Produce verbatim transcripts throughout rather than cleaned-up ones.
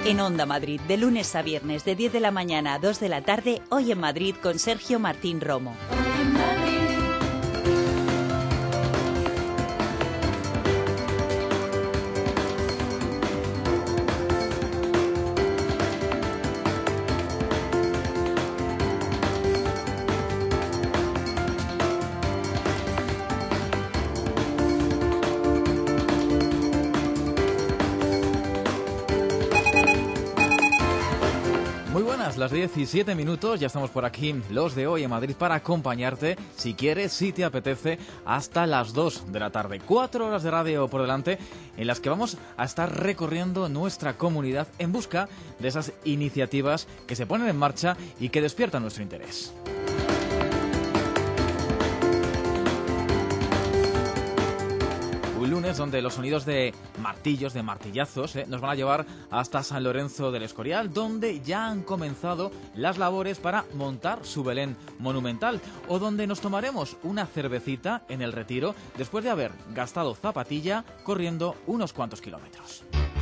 En Onda Madrid, de lunes a viernes, de diez de la mañana a dos de la tarde, Hoy en Madrid con Sergio Martín Romo. Hoy en Madrid. Las diecisiete minutos, ya estamos por aquí, los de Hoy en Madrid, para acompañarte, si quieres, si te apetece, hasta las dos de la tarde. Cuatro horas de radio por delante, en las que vamos a estar recorriendo nuestra comunidad en busca de esas iniciativas que se ponen en marcha y que despiertan nuestro interés. Un lunes donde los sonidos de martillos, de martillazos, eh, nos van a llevar hasta San Lorenzo del Escorial, donde ya han comenzado las labores para montar su Belén monumental, o donde nos tomaremos una cervecita en el Retiro después de haber gastado zapatilla corriendo unos cuantos kilómetros.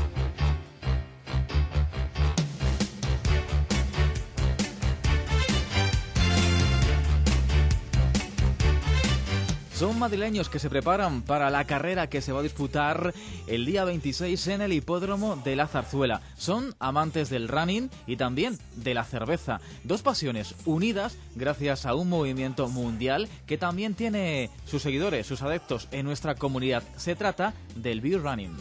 Son madrileños que se preparan para la carrera que se va a disputar el día veintiséis en el hipódromo de la Zarzuela. Son amantes del running y también de la cerveza. Dos pasiones unidas gracias a un movimiento mundial que también tiene sus seguidores, sus adeptos en nuestra comunidad. Se trata del beer running.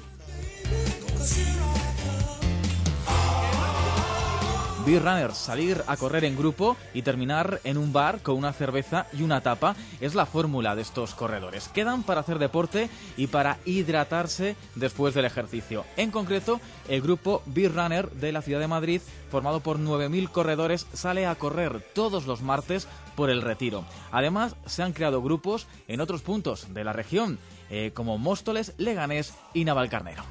Beer runners, salir a correr en grupo y terminar en un bar con una cerveza y una tapa, es la fórmula de estos corredores. Quedan para hacer deporte y para hidratarse después del ejercicio. En concreto, el grupo Beer Runner de la ciudad de Madrid, formado por nueve mil corredores, sale a correr todos los martes por el Retiro. Además, se han creado grupos en otros puntos de la región, eh, como Móstoles, Leganés y Navalcarnero.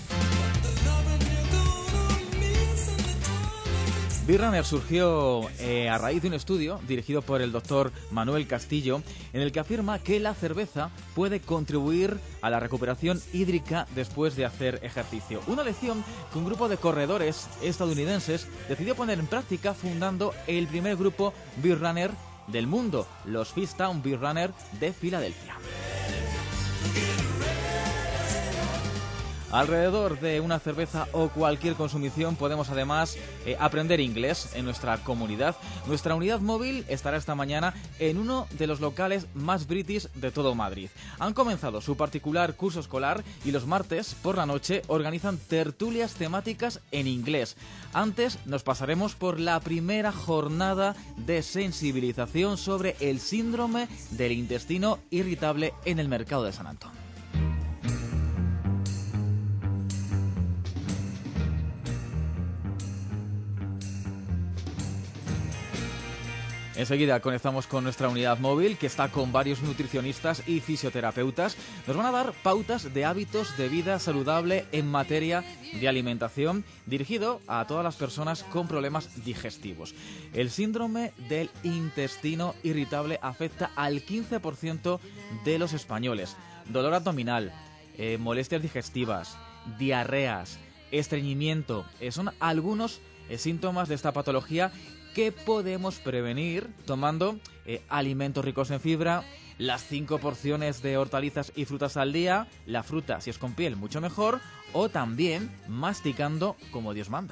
Beer Runner surgió eh, a raíz de un estudio dirigido por el doctor Manuel Castillo, en el que afirma que la cerveza puede contribuir a la recuperación hídrica después de hacer ejercicio. Una lección que un grupo de corredores estadounidenses decidió poner en práctica fundando el primer grupo Beer Runner del mundo, los Fishtown Beer Runner de Filadelfia. Alrededor de una cerveza o cualquier consumición podemos además eh, aprender inglés en nuestra comunidad. Nuestra unidad móvil estará esta mañana en uno de los locales más british de todo Madrid. Han comenzado su particular curso escolar y los martes por la noche organizan tertulias temáticas en inglés. Antes nos pasaremos por la primera jornada de sensibilización sobre el síndrome del intestino irritable en el mercado de San Antón. Enseguida conectamos con nuestra unidad móvil, que está con varios nutricionistas y fisioterapeutas. Nos van a dar pautas de hábitos de vida saludable en materia de alimentación, dirigido a todas las personas con problemas digestivos. El síndrome del intestino irritable afecta al quince por ciento de los españoles. Dolor abdominal, eh, molestias digestivas, diarreas, estreñimiento, eh, son algunos eh, síntomas de esta patología que podemos prevenir tomando eh, alimentos ricos en fibra, las cinco porciones de hortalizas y frutas al día, la fruta si es con piel mucho mejor, o también masticando como Dios manda.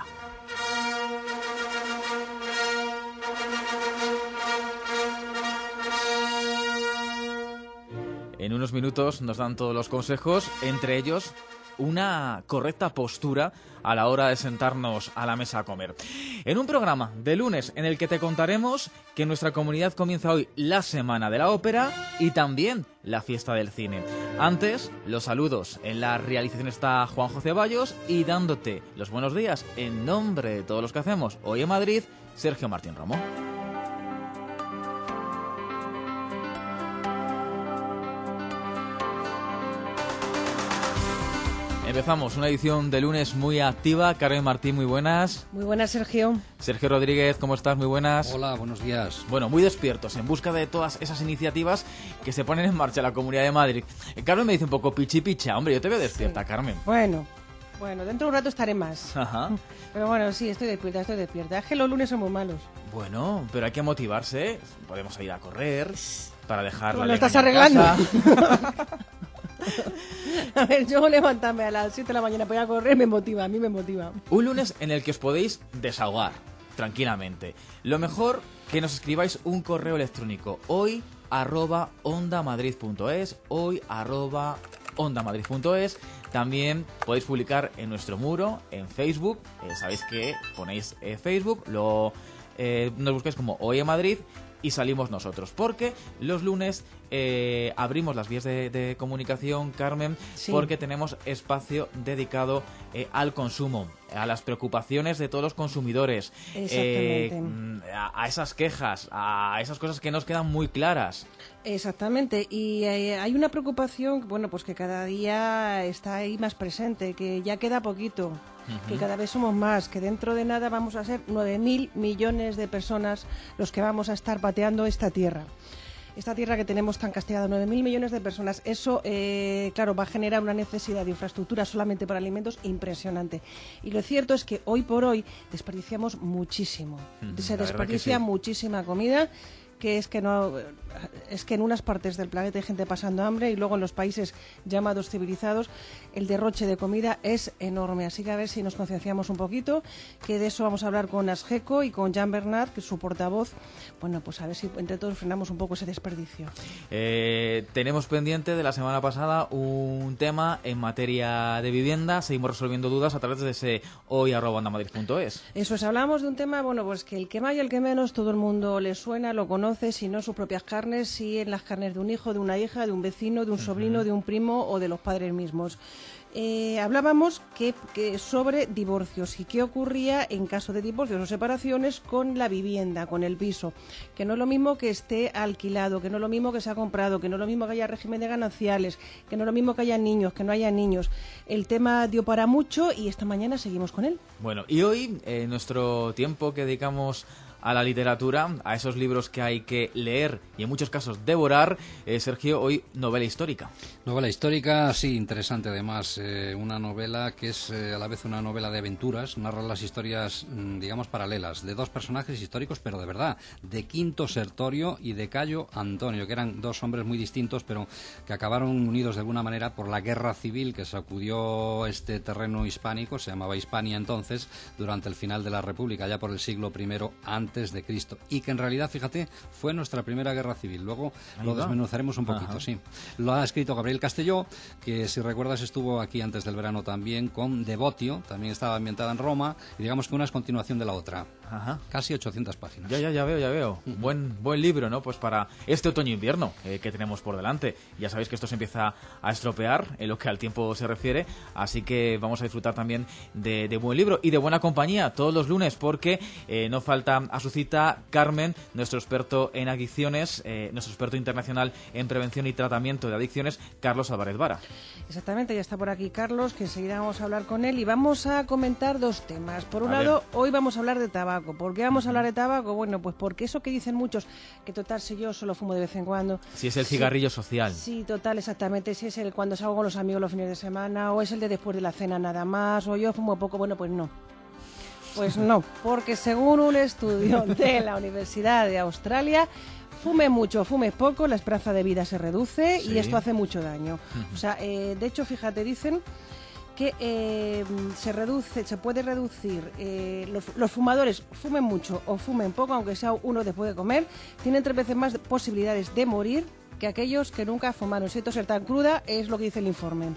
En unos minutos nos dan todos los consejos, entre ellos una correcta postura a la hora de sentarnos a la mesa a comer. En un programa de lunes en el que te contaremos que en nuestra comunidad comienza hoy la Semana de la Ópera y también la Fiesta del Cine. Antes, los saludos. En la realización está Juanjo Ceballos y dándote los buenos días en nombre de todos los que hacemos Hoy en Madrid, Sergio Martín Romo. Empezamos una edición de lunes muy activa. Carmen Martín, muy buenas. Muy buenas, Sergio. Sergio Rodríguez, ¿cómo estás? Muy buenas. Hola, buenos días. Bueno, muy despiertos, en busca de todas esas iniciativas que se ponen en marcha en la Comunidad de Madrid. Carmen me dice un poco pichi picha. Hombre, yo te veo despierta, sí. Carmen. Bueno, Bueno, dentro de un rato estaré más. Ajá. Pero bueno, sí, estoy despierta, estoy despierta. Es que los lunes son muy malos. Bueno, pero hay que motivarse. Podemos ir a correr para dejar la ¿Lo estás legaña en arreglando? casa. A ver, yo levantarme a las siete de la mañana para ir a correr me motiva, a mí me motiva. Un lunes en el que os podéis desahogar tranquilamente. Lo mejor, que nos escribáis un correo electrónico. Hoy arroba ondamadrid.es, hoy arroba ondamadrid.es. También podéis publicar en nuestro muro, en Facebook. Eh, sabéis que ponéis eh, Facebook, lo, eh, nos buscáis como Hoy en Madrid y salimos nosotros. Porque los lunes eh, abrimos las vías de, de comunicación, Carmen, Sí. porque tenemos espacio dedicado eh, al consumo, a las preocupaciones de todos los consumidores, Exactamente. eh, a, a esas quejas, a esas cosas que nos quedan muy claras. Exactamente, y eh, hay una preocupación, bueno, pues que cada día está ahí más presente, que ya queda poquito, uh-huh. que cada vez somos más, que dentro de nada vamos a ser nueve mil millones de personas los que vamos a estar pateando esta tierra. Esta tierra que tenemos tan castigada, nueve mil millones de personas, eso, eh, claro, va a generar una necesidad de infraestructura solamente para alimentos impresionante. Y lo cierto es que hoy por hoy desperdiciamos muchísimo. Mm, Se desperdicia sí. muchísima comida, que es que no es que en unas partes del planeta hay gente pasando hambre y luego en los países llamados civilizados el derroche de comida es enorme. Así que a ver si nos concienciamos un poquito, que de eso vamos a hablar con Asgeco y con Jean Bernard, que es su portavoz. Bueno, pues a ver si entre todos frenamos un poco ese desperdicio. Eh, tenemos pendiente de la semana pasada un tema en materia de vivienda. Seguimos resolviendo dudas a través de ese hoy arroba ondamadrid.es. Eso es, hablamos de un tema, bueno, pues que el que más y el que menos todo el mundo le suena, lo conoce, si no sus propias carnes, si en las carnes de un hijo, de una hija, de un vecino, de un sobrino, uh-huh. de un primo o de los padres mismos. Eh, hablábamos que, que sobre divorcios y qué ocurría en caso de divorcios o separaciones con la vivienda, con el piso, que no es lo mismo que esté alquilado, que no es lo mismo que se ha comprado, que no es lo mismo que haya régimen de gananciales, que no es lo mismo que haya niños, que no haya niños. El tema dio para mucho y esta mañana seguimos con él. Bueno, y hoy, en eh, nuestro tiempo que dedicamos a la literatura, a esos libros que hay que leer y en muchos casos devorar, eh, Sergio, hoy novela histórica. Novela histórica, sí, interesante además, eh, una novela que es eh, a la vez una novela de aventuras, narra las historias, mm, digamos, paralelas, de dos personajes históricos, pero de verdad, de Quinto Sertorio y de Cayo Antonio, que eran dos hombres muy distintos, pero que acabaron unidos de alguna manera por la guerra civil que sacudió este terreno hispánico, se llamaba Hispania entonces, durante el final de la República, ya por el siglo primero antes de Cristo, y que en realidad, fíjate, fue nuestra primera guerra civil. Luego Ahí lo va. desmenuzaremos un poquito. Ajá. Sí. Lo ha escrito Gabriel Castelló, que si recuerdas estuvo aquí antes del verano también con Devotio, también estaba ambientada en Roma, y digamos que una es continuación de la otra. Ajá. Casi ochocientas páginas. Ya, ya, ya veo, ya veo. Uh-huh. Buen buen libro, ¿no? Pues para este otoño-invierno eh, que tenemos por delante. Ya sabéis que esto se empieza a estropear en lo que al tiempo se refiere, así que vamos a disfrutar también de, de buen libro y de buena compañía todos los lunes, porque eh, no falta a su cita Carmen, nuestro experto en adicciones, eh, nuestro experto internacional en prevención y tratamiento de adicciones, Carlos Álvarez Vara. Exactamente, ya está por aquí Carlos, que enseguida vamos a hablar con él y vamos a comentar dos temas. Por un a lado, ver. hoy vamos a hablar de tabaco. ¿Por qué vamos a hablar de tabaco? Bueno, pues porque eso que dicen muchos, que total, si yo solo fumo de vez en cuando. Si es el cigarrillo sí, social. Sí, total, exactamente. Si es el cuando salgo con los amigos los fines de semana, o es el de después de la cena nada más, o yo fumo poco, bueno, pues no. Pues no, porque según un estudio de la Universidad de Australia, fume mucho, fume poco, la esperanza de vida se reduce sí. y esto hace mucho daño. Uh-huh. O sea, eh, de hecho, fíjate, dicen que eh, se reduce, se puede reducir, eh, los, los fumadores fumen mucho o fumen poco, aunque sea uno después de comer, tienen tres veces más posibilidades de morir que aquellos que nunca fumaron. Siento ser tan cruda, es lo que dice el informe.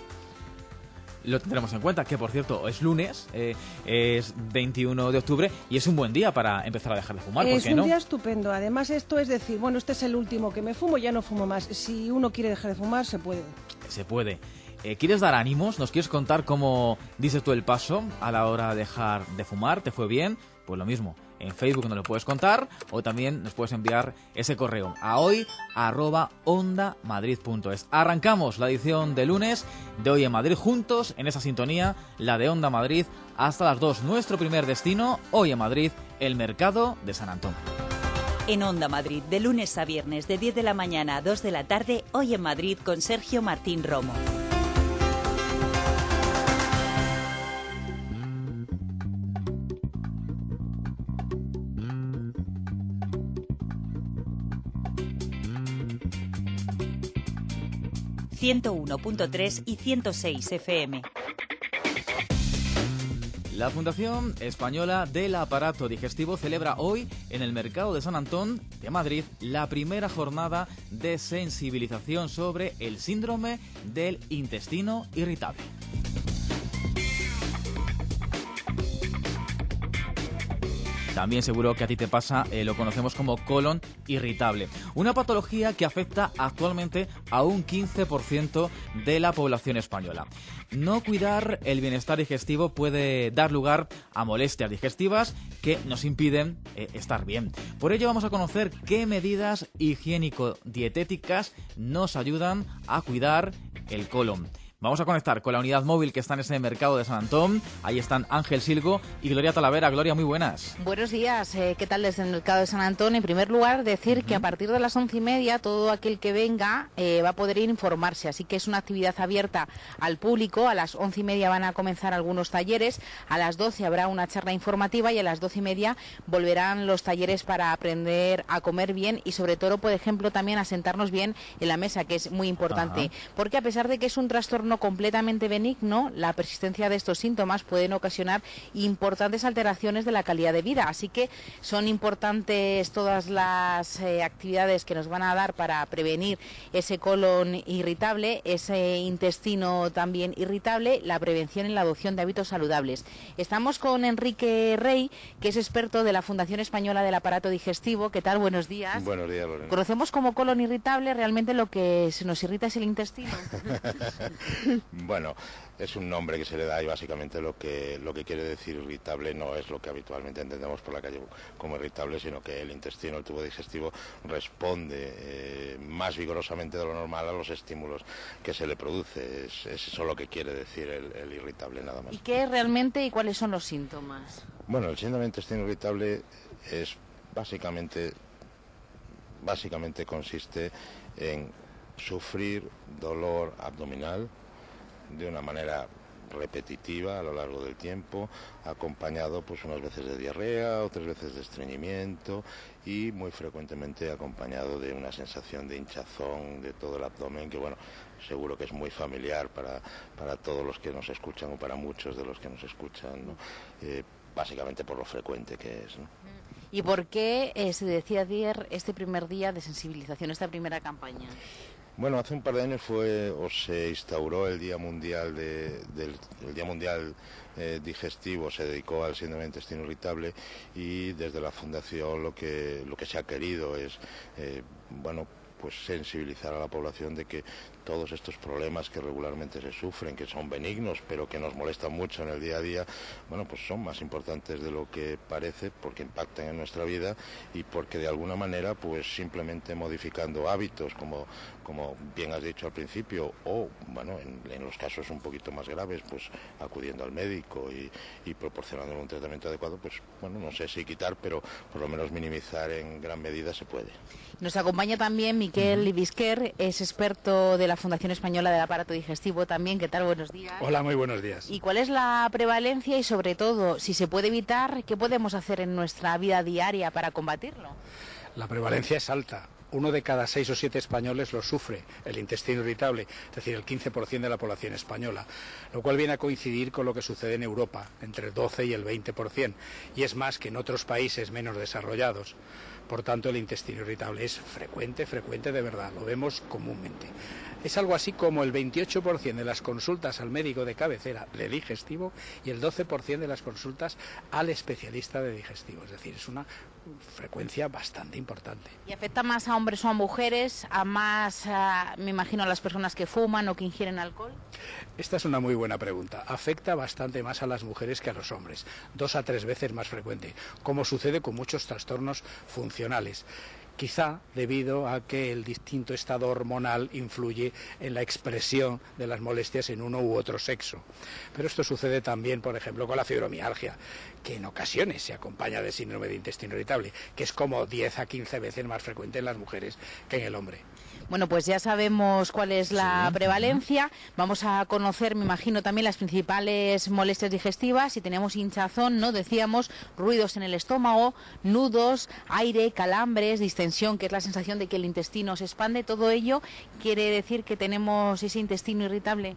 Lo tendremos en cuenta, que por cierto es lunes, eh, es veintiuno de octubre y es un buen día para empezar a dejar de fumar, ¿por es qué no? un día estupendo. Además, esto es decir, bueno, este es el último que me fumo, ya no fumo más. Si uno quiere dejar de fumar, se puede. Se puede. Eh, ¿Quieres dar ánimos? ¿Nos quieres contar cómo dices tú el paso a la hora de dejar de fumar? ¿Te fue bien? Pues lo mismo. En Facebook nos lo puedes contar o también nos puedes enviar ese correo a hoy arroba ondamadrid.es. Arrancamos la edición de lunes de Hoy en Madrid juntos en esa sintonía, la de Onda Madrid, hasta las dos. Nuestro primer destino, Hoy en Madrid, el mercado de San Antón. En Onda Madrid, de lunes a viernes, de diez de la mañana a dos de la tarde, Hoy en Madrid con Sergio Martín Romo. ciento uno punto tres y ciento seis F M. La Fundación Española del Aparato Digestivo celebra hoy en el Mercado de San Antón de Madrid la primera jornada de sensibilización sobre el síndrome del intestino irritable. También seguro que a ti te pasa, eh, lo conocemos como colon irritable. Una patología que afecta actualmente a un quince por ciento de la población española. No cuidar el bienestar digestivo puede dar lugar a molestias digestivas que nos impiden eh, estar bien. Por ello vamos a conocer qué medidas higiénico-dietéticas nos ayudan a cuidar el colon. Vamos a conectar con la unidad móvil que está en ese mercado de San Antón. Ahí están Ángel Silgo y Gloria Talavera. Gloria, muy buenas. Buenos días. Eh, ¿Qué tal desde el mercado de San Antón? En primer lugar, decir uh-huh. que a partir de las once y media todo aquel que venga eh, va a poder ir a informarse. Así que es una actividad abierta al público. A las once y media van a comenzar algunos talleres. A las doce habrá una charla informativa y a las doce y media volverán los talleres para aprender a comer bien y sobre todo, por ejemplo, también a sentarnos bien en la mesa, que es muy importante. Uh-huh. Porque a pesar de que es un trastorno completamente benigno, la persistencia de estos síntomas pueden ocasionar importantes alteraciones de la calidad de vida. Así que son importantes todas las eh, actividades que nos van a dar para prevenir ese colon irritable, ese intestino también irritable, la prevención y la adopción de hábitos saludables. Estamos con Enrique Rey, que es experto de la Fundación Española del Aparato Digestivo. ¿Qué tal? Buenos días. Buenos días, Lorena. Conocemos como colon irritable, realmente lo que se nos irrita es el intestino. Bueno, es un nombre que se le da y básicamente lo que lo que quiere decir irritable no es lo que habitualmente entendemos por la calle como irritable, sino que el intestino, el tubo digestivo, responde eh, más vigorosamente de lo normal a los estímulos que se le produce. Es, es eso lo que quiere decir el, el irritable, nada más. ¿Y qué es realmente y cuáles son los síntomas? Bueno, el síndrome de intestino irritable es básicamente, básicamente consiste en sufrir dolor abdominal de una manera repetitiva a lo largo del tiempo, acompañado pues unas veces de diarrea, otras veces de estreñimiento y muy frecuentemente acompañado de una sensación de hinchazón de todo el abdomen, que bueno, seguro que es muy familiar para, para todos los que nos escuchan o para muchos de los que nos escuchan, ¿no? Eh, básicamente por lo frecuente que es, ¿no? ¿Y por qué eh, se decía ayer este primer día de sensibilización, esta primera campaña? Bueno, hace un par de años fue o se instauró el Día Mundial de, del el Día Mundial eh, Digestivo, se dedicó al síndrome de intestino irritable y desde la Fundación lo que lo que se ha querido es eh, bueno pues sensibilizar a la población de que todos estos problemas que regularmente se sufren, que son benignos, pero que nos molestan mucho en el día a día, bueno, pues son más importantes de lo que parece, porque impactan en nuestra vida y porque de alguna manera, pues simplemente modificando hábitos, como, como bien has dicho al principio, o, bueno, en, en los casos un poquito más graves, pues acudiendo al médico y, y proporcionando un tratamiento adecuado, pues, bueno, no sé si quitar, pero por lo menos minimizar en gran medida se puede. Nos acompaña también Miquel Ibisquer, es experto de la Fundación Española del Aparato Digestivo también. ¿Qué tal? Buenos días. Hola, muy buenos días. ¿Y cuál es la prevalencia y sobre todo, si se puede evitar, qué podemos hacer en nuestra vida diaria para combatirlo? La prevalencia es alta. Uno de cada seis o siete españoles lo sufre, el intestino irritable, es decir, el quince por ciento de la población española, lo cual viene a coincidir con lo que sucede en Europa, entre el doce y el veinte por ciento, y es más que en otros países menos desarrollados. Por tanto, el intestino irritable es frecuente, frecuente de verdad, lo vemos comúnmente. Es algo así como el veintiocho por ciento de las consultas al médico de cabecera de digestivo y el doce por ciento de las consultas al especialista de digestivo. Es decir, es una frecuencia bastante importante. ¿Y afecta más a hombres o a mujeres? ¿A más, a, me imagino, a las personas que fuman o que ingieren alcohol? Esta es una muy buena pregunta. Afecta bastante más a las mujeres que a los hombres, dos a tres veces más frecuente, como sucede con muchos trastornos funcionales. Quizá debido a que el distinto estado hormonal influye en la expresión de las molestias en uno u otro sexo. Pero esto sucede también, por ejemplo, con la fibromialgia, que en ocasiones se acompaña de síndrome de intestino irritable, que es como diez a quince veces más frecuente en las mujeres que en el hombre. Bueno, pues ya sabemos cuál es la sí. prevalencia. Vamos a conocer, me imagino, también las principales molestias digestivas. Si tenemos hinchazón, ¿no? Decíamos, ruidos en el estómago, nudos, aire, calambres, distensión distensión, que es la sensación de que el intestino se expande, ¿todo ello quiere decir que tenemos ese intestino irritable?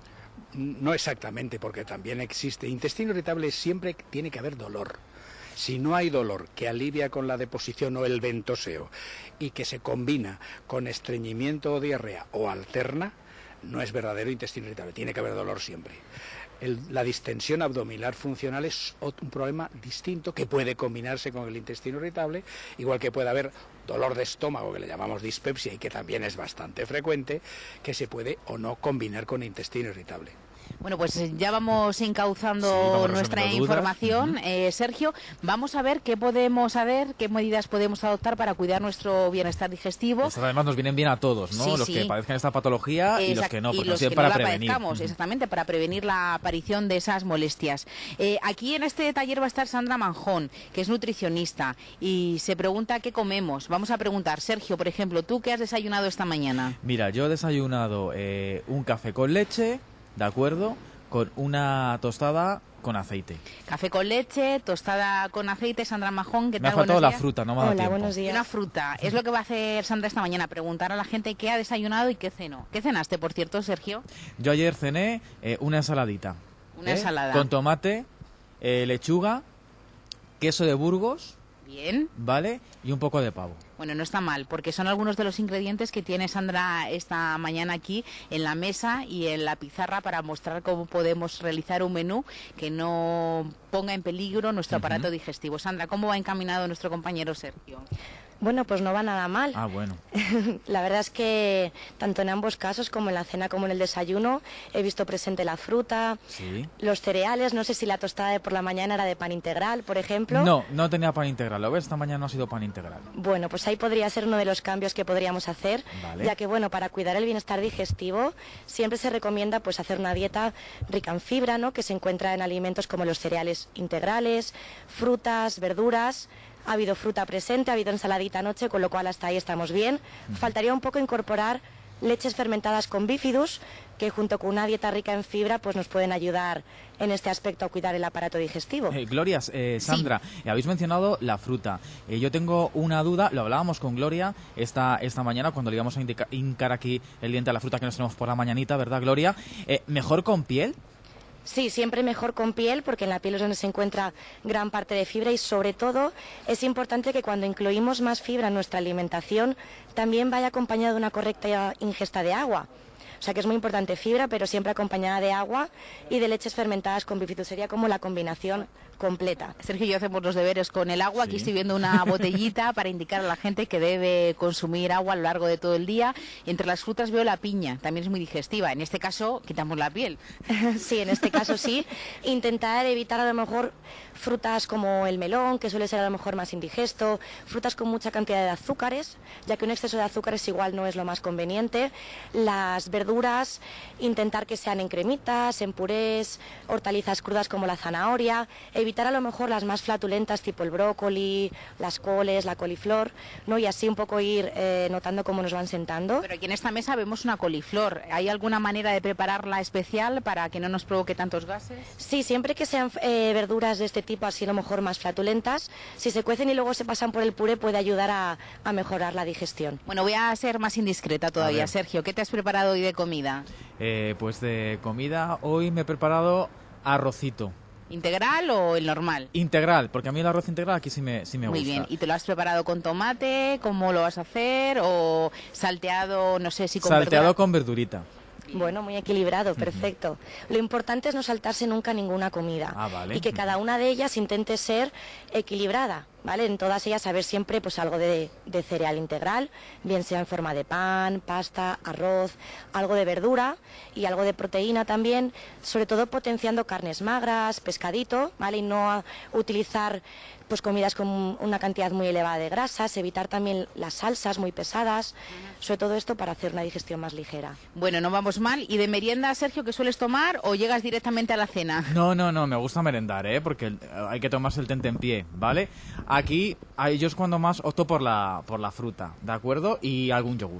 No exactamente, porque también existe. Intestino irritable siempre tiene que haber dolor. Si no hay dolor que alivia con la deposición o el ventoseo y que se combina con estreñimiento o diarrea o alterna, no es verdadero intestino irritable. Tiene que haber dolor siempre. El, la distensión abdominal funcional es un problema distinto que puede combinarse con el intestino irritable, igual que puede haber dolor de estómago, que le llamamos dispepsia y que también es bastante frecuente, que se puede o no combinar con intestino irritable. Bueno, pues ya vamos encauzando sí, vamos nuestra información. Uh-huh. eh, Sergio, vamos a ver qué podemos hacer, qué medidas podemos adoptar para cuidar nuestro bienestar digestivo. Esto además nos vienen bien a todos, ¿no? Sí, los sí. que padezcan esta patología Exact- y los que no, porque y los que para no prevenir. la padezcamos, uh-huh. Exactamente, para prevenir la aparición de esas molestias. Eh, aquí en este taller va a estar Sandra Manjón, que es nutricionista, y se pregunta qué comemos. Vamos a preguntar, Sergio, por ejemplo, ¿tú qué has desayunado esta mañana? Mira, yo he desayunado eh, un café con leche, ¿de acuerdo?, con una tostada con aceite. Café con leche, tostada con aceite, Sandra Manjón, ¿qué tal? Me ha faltado la fruta, no me ha dado Hola, tiempo. buenos días. Una fruta, es lo que va a hacer Sandra esta mañana, preguntar a la gente qué ha desayunado y qué cenó. ¿Qué cenaste, por cierto, Sergio? Yo ayer cené eh, una ensaladita. Una ¿eh? ensalada. Con tomate, eh, lechuga, queso de Burgos. Bien. ¿Vale? Y un poco de pavo. Bueno, no está mal, porque son algunos de los ingredientes que tiene Sandra esta mañana aquí en la mesa y en la pizarra para mostrar cómo podemos realizar un menú que no ponga en peligro nuestro aparato uh-huh. digestivo. Sandra, ¿cómo va encaminado nuestro compañero Sergio? Bueno, pues no va nada mal. Ah, bueno. La verdad es que tanto en ambos casos, como en la cena como en el desayuno, he visto presente la fruta, sí. los cereales. No sé si la tostada de por la mañana era de pan integral, por ejemplo. No, no tenía pan integral. Lo ves, esta mañana no ha sido pan integral. Bueno, pues ahí podría ser uno de los cambios que podríamos hacer, vale. ya que, bueno, para cuidar el bienestar digestivo siempre se recomienda pues hacer una dieta rica en fibra, ¿no?, que se encuentra en alimentos como los cereales integrales, frutas, verduras. Ha habido fruta presente, ha habido ensaladita anoche, con lo cual hasta ahí estamos bien. Faltaría un poco incorporar leches fermentadas con bifidus, que junto con una dieta rica en fibra pues nos pueden ayudar en este aspecto a cuidar el aparato digestivo. Eh, Gloria, eh, Sandra, sí. habéis mencionado la fruta. Eh, yo tengo una duda, lo hablábamos con Gloria esta, esta mañana cuando le íbamos a indica, hincar aquí el diente a la fruta que nos tenemos por la mañanita, ¿verdad, Gloria? Eh, ¿Mejor con piel? Sí, siempre mejor con piel, porque en la piel es donde se encuentra gran parte de fibra y sobre todo es importante que cuando incluimos más fibra en nuestra alimentación también vaya acompañada de una correcta ingesta de agua. O sea que es muy importante fibra, pero siempre acompañada de agua y de leches fermentadas con bifidus. Sería como la combinación completa. Sergio y yo hacemos los deberes con el agua. Sí. Aquí estoy viendo una botellita para indicar a la gente que debe consumir agua a lo largo de todo el día. Entre las frutas veo la piña, también es muy digestiva. En este caso, quitamos la piel. Sí, en este caso sí. Intentar evitar a lo mejor frutas como el melón, que suele ser a lo mejor más indigesto, frutas con mucha cantidad de azúcares, ya que un exceso de azúcares igual no es lo más conveniente. Las verduras, intentar que sean en cremitas, en purés, hortalizas crudas como la zanahoria, evitar a lo mejor las más flatulentas tipo el brócoli, las coles, la coliflor, ¿no? Y así un poco ir eh, notando cómo nos van sentando. Pero aquí en esta mesa vemos una coliflor. ¿Hay alguna manera de prepararla especial para que no nos provoque tantos gases? Sí, siempre que sean eh, verduras de este tipo, así a lo mejor más flatulentas, si se cuecen y luego se pasan por el puré puede ayudar a, a mejorar la digestión. Bueno, voy a ser más indiscreta todavía. Sergio, ¿qué te has preparado hoy de comida? Eh, pues de comida hoy me he preparado arrocito. ¿Integral o el normal? Integral, porque a mí el arroz integral aquí sí me, sí me Muy gusta. Muy bien, ¿y te lo has preparado con tomate? ¿Cómo lo vas a hacer? ¿O salteado, no sé si con Salteado verdura? con verdurita. Bueno, muy equilibrado, perfecto. Uh-huh. Lo importante es no saltarse nunca ninguna comida. Ah, vale. Y que cada una de ellas intente ser equilibrada, ¿vale? En todas ellas saber siempre pues algo de, de cereal integral, bien sea en forma de pan, pasta, arroz, algo de verdura y algo de proteína también, sobre todo potenciando carnes magras, pescadito, ¿vale? Y no utilizar pues comidas con una cantidad muy elevada de grasas, evitar también las salsas muy pesadas, sobre todo esto para hacer una digestión más ligera. Bueno, no vamos mal. ¿Y de merienda, Sergio, qué sueles tomar o llegas directamente a la cena? No, no, no, me gusta merendar, ¿eh? Porque hay que tomarse el tentempié, ¿vale? Aquí, yo es cuando más opto por la, por la fruta, ¿de acuerdo? Y algún yogur.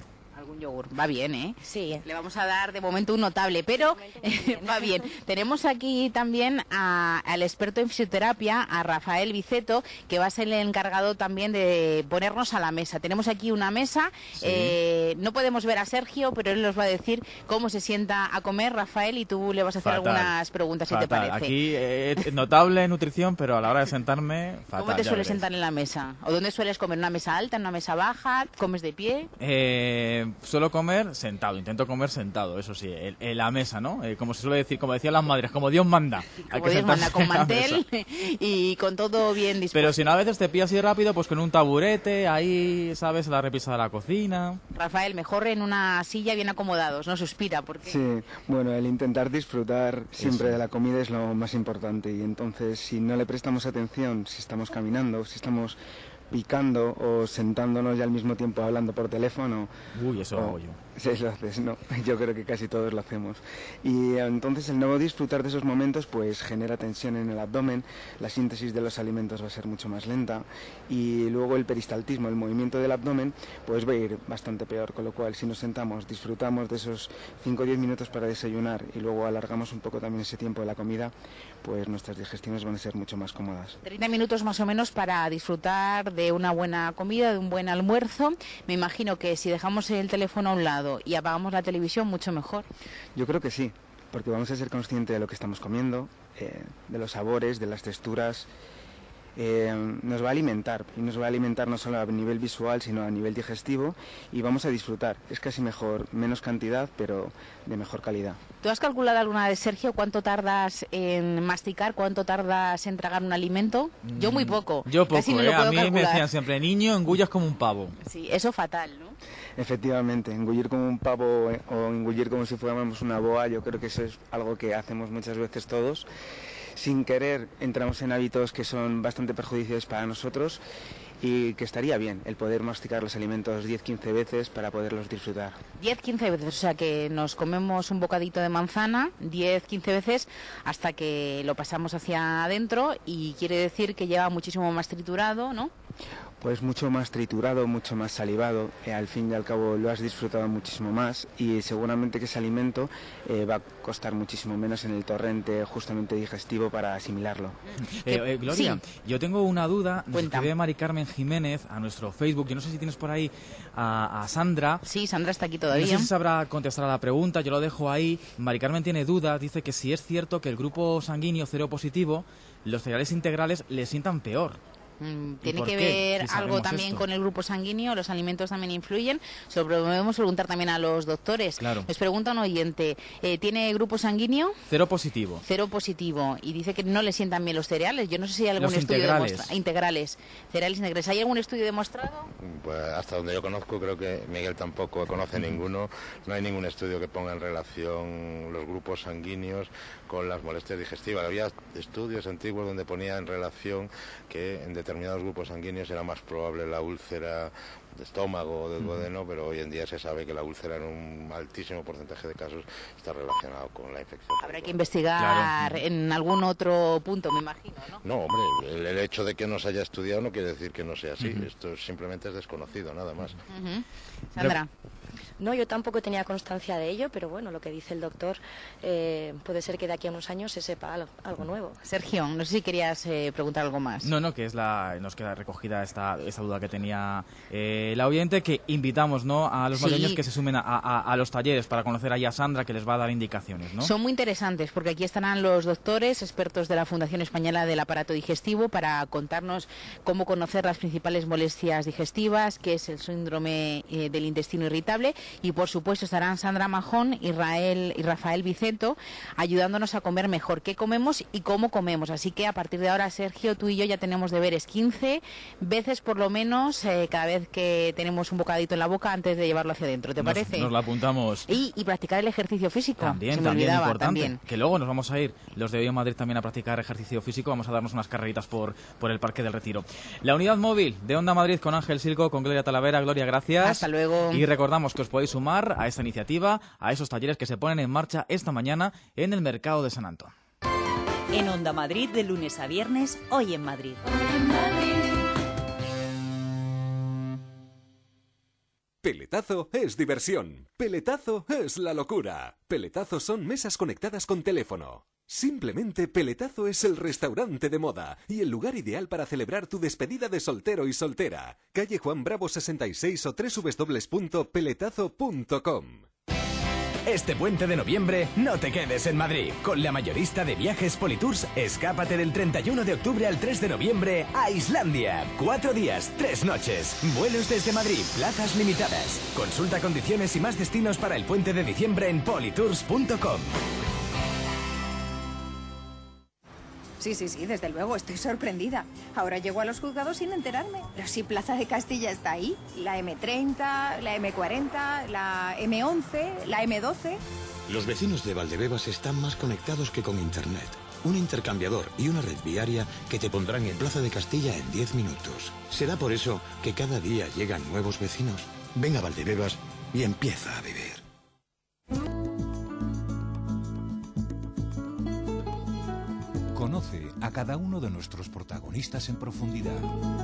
Ningún yogur. Va bien, ¿eh? Sí. Le vamos a dar de momento un notable, pero eh, va bien. Tenemos aquí también a, al experto en fisioterapia, a Rafael Viceto, que va a ser el encargado también de ponernos a la mesa. Tenemos aquí una mesa, sí. eh, no podemos ver a Sergio, pero él nos va a decir cómo se sienta a comer, Rafael, y tú le vas a hacer fatal, algunas preguntas, si fatal. te parece. Aquí eh, notable nutrición, pero a la hora de sentarme, fatal. ¿Cómo te sueles sentar en la mesa? ¿O dónde sueles comer? ¿En una mesa alta, en una mesa baja? ¿Comes de pie? Eh, suelo comer sentado, intento comer sentado, eso sí, en, en la mesa, ¿no? Eh, como se suele decir, como decían las madres, como Dios manda. Como Hay que Dios manda, con mantel mesa. Y con todo bien dispuesto. Pero si no, a veces te pillas así rápido, pues con un taburete, ahí, ¿sabes?, la repisa de la cocina. Rafael, mejor en una silla bien acomodados, no suspira, porque... Sí, bueno, el intentar disfrutar siempre eso. de la comida es lo más importante, y entonces si no le prestamos atención, si estamos caminando, si estamos picando o sentándonos y al mismo tiempo hablando por teléfono. Uy, eso o, lo hago yo. Sí, lo haces, no. Yo creo que casi todos lo hacemos. Y entonces el no disfrutar de esos momentos pues genera tensión en el abdomen, la síntesis de los alimentos va a ser mucho más lenta y luego el peristaltismo, el movimiento del abdomen, pues va a ir bastante peor, con lo cual si nos sentamos, disfrutamos de esos cinco o diez minutos para desayunar y luego alargamos un poco también ese tiempo de la comida, pues nuestras digestiones van a ser mucho más cómodas. treinta minutos más o menos para disfrutar de una buena comida, de un buen almuerzo. Me imagino que si dejamos el teléfono a un lado y apagamos la televisión, mucho mejor. Yo creo que sí, porque vamos a ser conscientes de lo que estamos comiendo, eh, de los sabores, de las texturas. Eh, nos va a alimentar, y nos va a alimentar no solo a nivel visual, sino a nivel digestivo, y vamos a disfrutar. Es casi mejor, menos cantidad, pero de mejor calidad. ¿Tú has calculado alguna vez, Sergio, cuánto tardas en masticar, cuánto tardas en tragar un alimento? Yo muy poco. Yo poco, Casi no eh. lo puedo a mí calcular. me decían siempre, niño, engullas como un pavo. Sí, eso fatal, ¿no? Efectivamente, engullir como un pavo eh, o engullir como si fuéramos una boa, yo creo que eso es algo que hacemos muchas veces todos. Sin querer entramos en hábitos que son bastante perjudiciales para nosotros y que estaría bien el poder masticar los alimentos diez a quince veces para poderlos disfrutar. diez a quince veces, o sea que nos comemos un bocadito de manzana diez a quince veces hasta que lo pasamos hacia adentro, y quiere decir que lleva muchísimo más triturado, ¿no? Pues mucho más triturado, mucho más salivado, eh, al fin y al cabo lo has disfrutado muchísimo más y seguramente que ese alimento eh, va a costar muchísimo menos en el torrente justamente digestivo para asimilarlo. Eh, eh, Gloria, sí. Yo tengo una duda, nos escribe Mari Carmen Jiménez a nuestro Facebook, yo no sé si tienes por ahí a, a Sandra. Sí, Sandra está aquí todavía. No sé si sabrá contestar a la pregunta, yo lo dejo ahí. Mari Carmen tiene dudas, dice que si es cierto que el grupo sanguíneo cero positivo, los cereales integrales le sientan peor. Tiene que ver si algo también esto? con el grupo sanguíneo, los alimentos también influyen. Se lo podemos preguntar también a los doctores. Claro. Nos pregunta un oyente, eh, ¿tiene grupo sanguíneo? Cero positivo. Cero positivo. Y dice que no le sientan bien los cereales. Yo no sé si hay algún los estudio integrales. demostrado. Integrales. Cereales integrales. ¿Hay algún estudio demostrado? Pues hasta donde yo conozco, creo que Miguel tampoco conoce uh-huh. ninguno. No hay ningún estudio que ponga en relación los grupos sanguíneos con las molestias digestivas. Había estudios antiguos donde ponía en relación que en determinados grupos sanguíneos era más probable la úlcera de estómago o del duodeno, pero hoy en día se sabe que la úlcera en un altísimo porcentaje de casos está relacionado con la infección. Habrá que investigar claro. en algún otro punto, me imagino, ¿no? No, hombre, el, el hecho de que no se haya estudiado no quiere decir que no sea así. Uh-huh. Esto simplemente es desconocido, nada más. Uh-huh. Sandra. No, yo tampoco tenía constancia de ello, pero bueno, lo que dice el doctor, eh, puede ser que de aquí a unos años se sepa algo, algo nuevo. Sergio, no sé si querías eh, preguntar algo más. No, no, que es la, nos queda recogida esta, esta duda que tenía eh, la oyente, que invitamos, ¿no?, a los madrileños sí. que se sumen a, a, a los talleres para conocer ahí a Sandra, que les va a dar indicaciones, ¿no? Son muy interesantes, porque aquí estarán los doctores, expertos de la Fundación Española del Aparato Digestivo, para contarnos cómo conocer las principales molestias digestivas, qué es el síndrome eh, del intestino irritable. Y por supuesto estarán Sandra Majón, Israel y Rafael Viceto ayudándonos a comer mejor, qué comemos y cómo comemos. Así que a partir de ahora, Sergio, tú y yo ya tenemos deberes quince veces por lo menos eh, cada vez que tenemos un bocadito en la boca antes de llevarlo hacia adentro. ¿Te nos, parece? Nos lo apuntamos. Y, y practicar el ejercicio físico. También, Se me también olvidaba, importante. También. Que luego nos vamos a ir los de Hoy en Madrid también a practicar ejercicio físico. Vamos a darnos unas carreritas por, por el Parque del Retiro. La unidad móvil de Onda Madrid con Ángel Silco, con Gloria Talavera. Gloria, gracias. Hasta luego. Y recordamos que os podéis sumar a esta iniciativa, a esos talleres que se ponen en marcha esta mañana en el Mercado de San Antón. En Onda Madrid, de lunes a viernes, Hoy en Madrid. Peletazo es diversión. Peletazo es la locura. Peletazo son mesas conectadas con teléfono. Simplemente Peletazo es el restaurante de moda y el lugar ideal para celebrar tu despedida de soltero y soltera. Calle Juan Bravo sesenta y seis o doble u doble u doble u punto peletazo punto com. Este puente de noviembre no te quedes en Madrid. Con la mayorista de viajes Politours, escápate del treinta y uno de octubre al tres de noviembre a Islandia. Cuatro días, tres noches. Vuelos desde Madrid, plazas limitadas. Consulta condiciones y más destinos para el puente de diciembre en politours punto com. Sí, sí, sí, desde luego, estoy sorprendida. Ahora llego a los juzgados sin enterarme. Pero si Plaza de Castilla está ahí, la eme treinta, la eme cuarenta, la eme once, la eme doce... Los vecinos de Valdebebas están más conectados que con Internet. Un intercambiador y una red viaria que te pondrán en Plaza de Castilla en diez minutos. Será por eso que cada día llegan nuevos vecinos. Ven a Valdebebas y empieza a vivir. Conoce a cada uno de nuestros protagonistas en profundidad.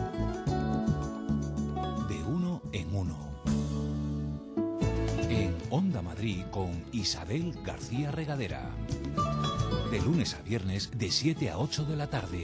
De uno en uno. En Onda Madrid con Isabel García Regadera. De lunes a viernes de siete a ocho de la tarde.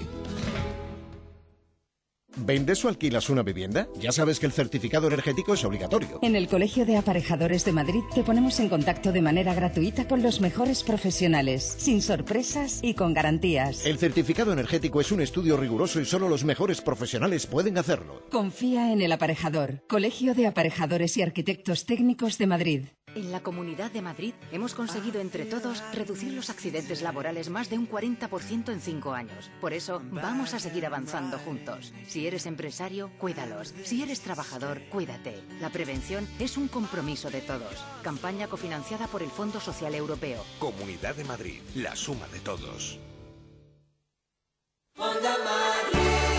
¿Vendes o alquilas una vivienda? Ya sabes que el certificado energético es obligatorio. En el Colegio de Aparejadores de Madrid te ponemos en contacto de manera gratuita con los mejores profesionales, sin sorpresas y con garantías. El certificado energético es un estudio riguroso y solo los mejores profesionales pueden hacerlo. Confía en el Aparejador, Colegio de Aparejadores y Arquitectos Técnicos de Madrid. En la Comunidad de Madrid hemos conseguido entre todos reducir los accidentes laborales más de un cuarenta por ciento en cinco años. Por eso vamos a seguir avanzando juntos. Si eres empresario, cuídalos. Si eres trabajador, cuídate. La prevención es un compromiso de todos. Campaña cofinanciada por el Fondo Social Europeo. Comunidad de Madrid, la suma de todos. Onda Madrid.